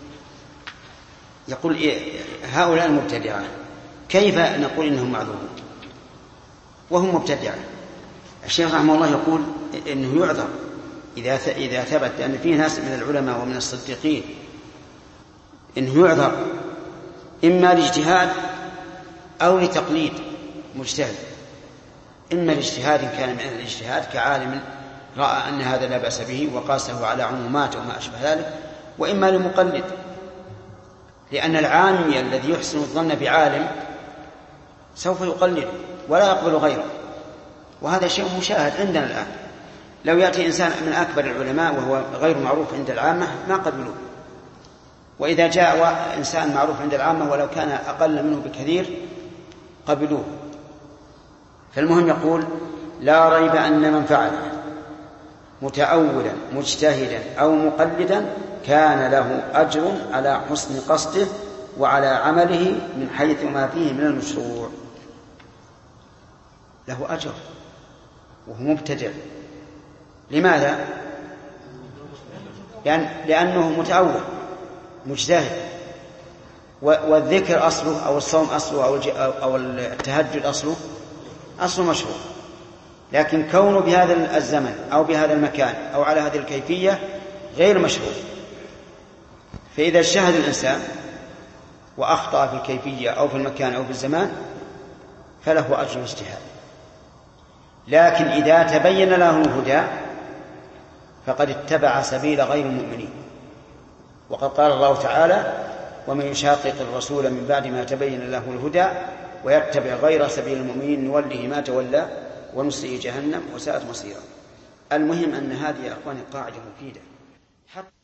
يقول إيه هؤلاء المبتدعة كيف نقول إنهم معذورون وهم مبتدعة؟ الشيخ رحمه الله يقول إنه يعذر إذا إذا ثبت أن فيه ناس من العلماء ومن الصديقين إنه يعذر إما لاجتهاد أو لتقليد مجتهد، إما لاجتهاد كان من أهل الاجتهاد كعالم رأى أن هذا لا بأس به وقاسه على عمومات وما أشبه ذلك، وإما لمقلد، لأن العامي الذي يحسن الظن بعالم سوف يقلد ولا يقبل غيره، وهذا شيء مشاهد عندنا الآن. لو يأتي إنسان من أكبر العلماء وهو غير معروف عند العامة ما قبلوه، وإذا جاء إنسان معروف عند العامة ولو كان أقل منه بكثير قبلوه. فالمهم يقول لا ريب أن من فعل متأولا مجتهدا أو مقلدا كان له أجر على حسن قصده وعلى عمله من حيث ما فيه من المشروع. له أجر وهو مبتدع. لماذا؟ لأن لأنه متأول مجتهد، والذكر أصله أو الصوم أصله أو التهجد أصله أصله مشروع، لكن كونه بهذا الزمن أو بهذا المكان أو على هذه الكيفية غير مشروع. فإذا اجتهد الإنسان وأخطأ في الكيفية أو في المكان أو في الزمان فله أجر الاجتهاد. لكن إذا تبين له الهدى فقد اتبع سبيل غير المؤمنين، وقد قال الله تعالى ومن يشاقق الرسول من بعد ما تبين له الهدى ويتبع غير سبيل المؤمنين نوله ما تولى ونصله جهنم وساءت مصيرا. المهم أن هذه يا أخواني قاعدة مفيدة.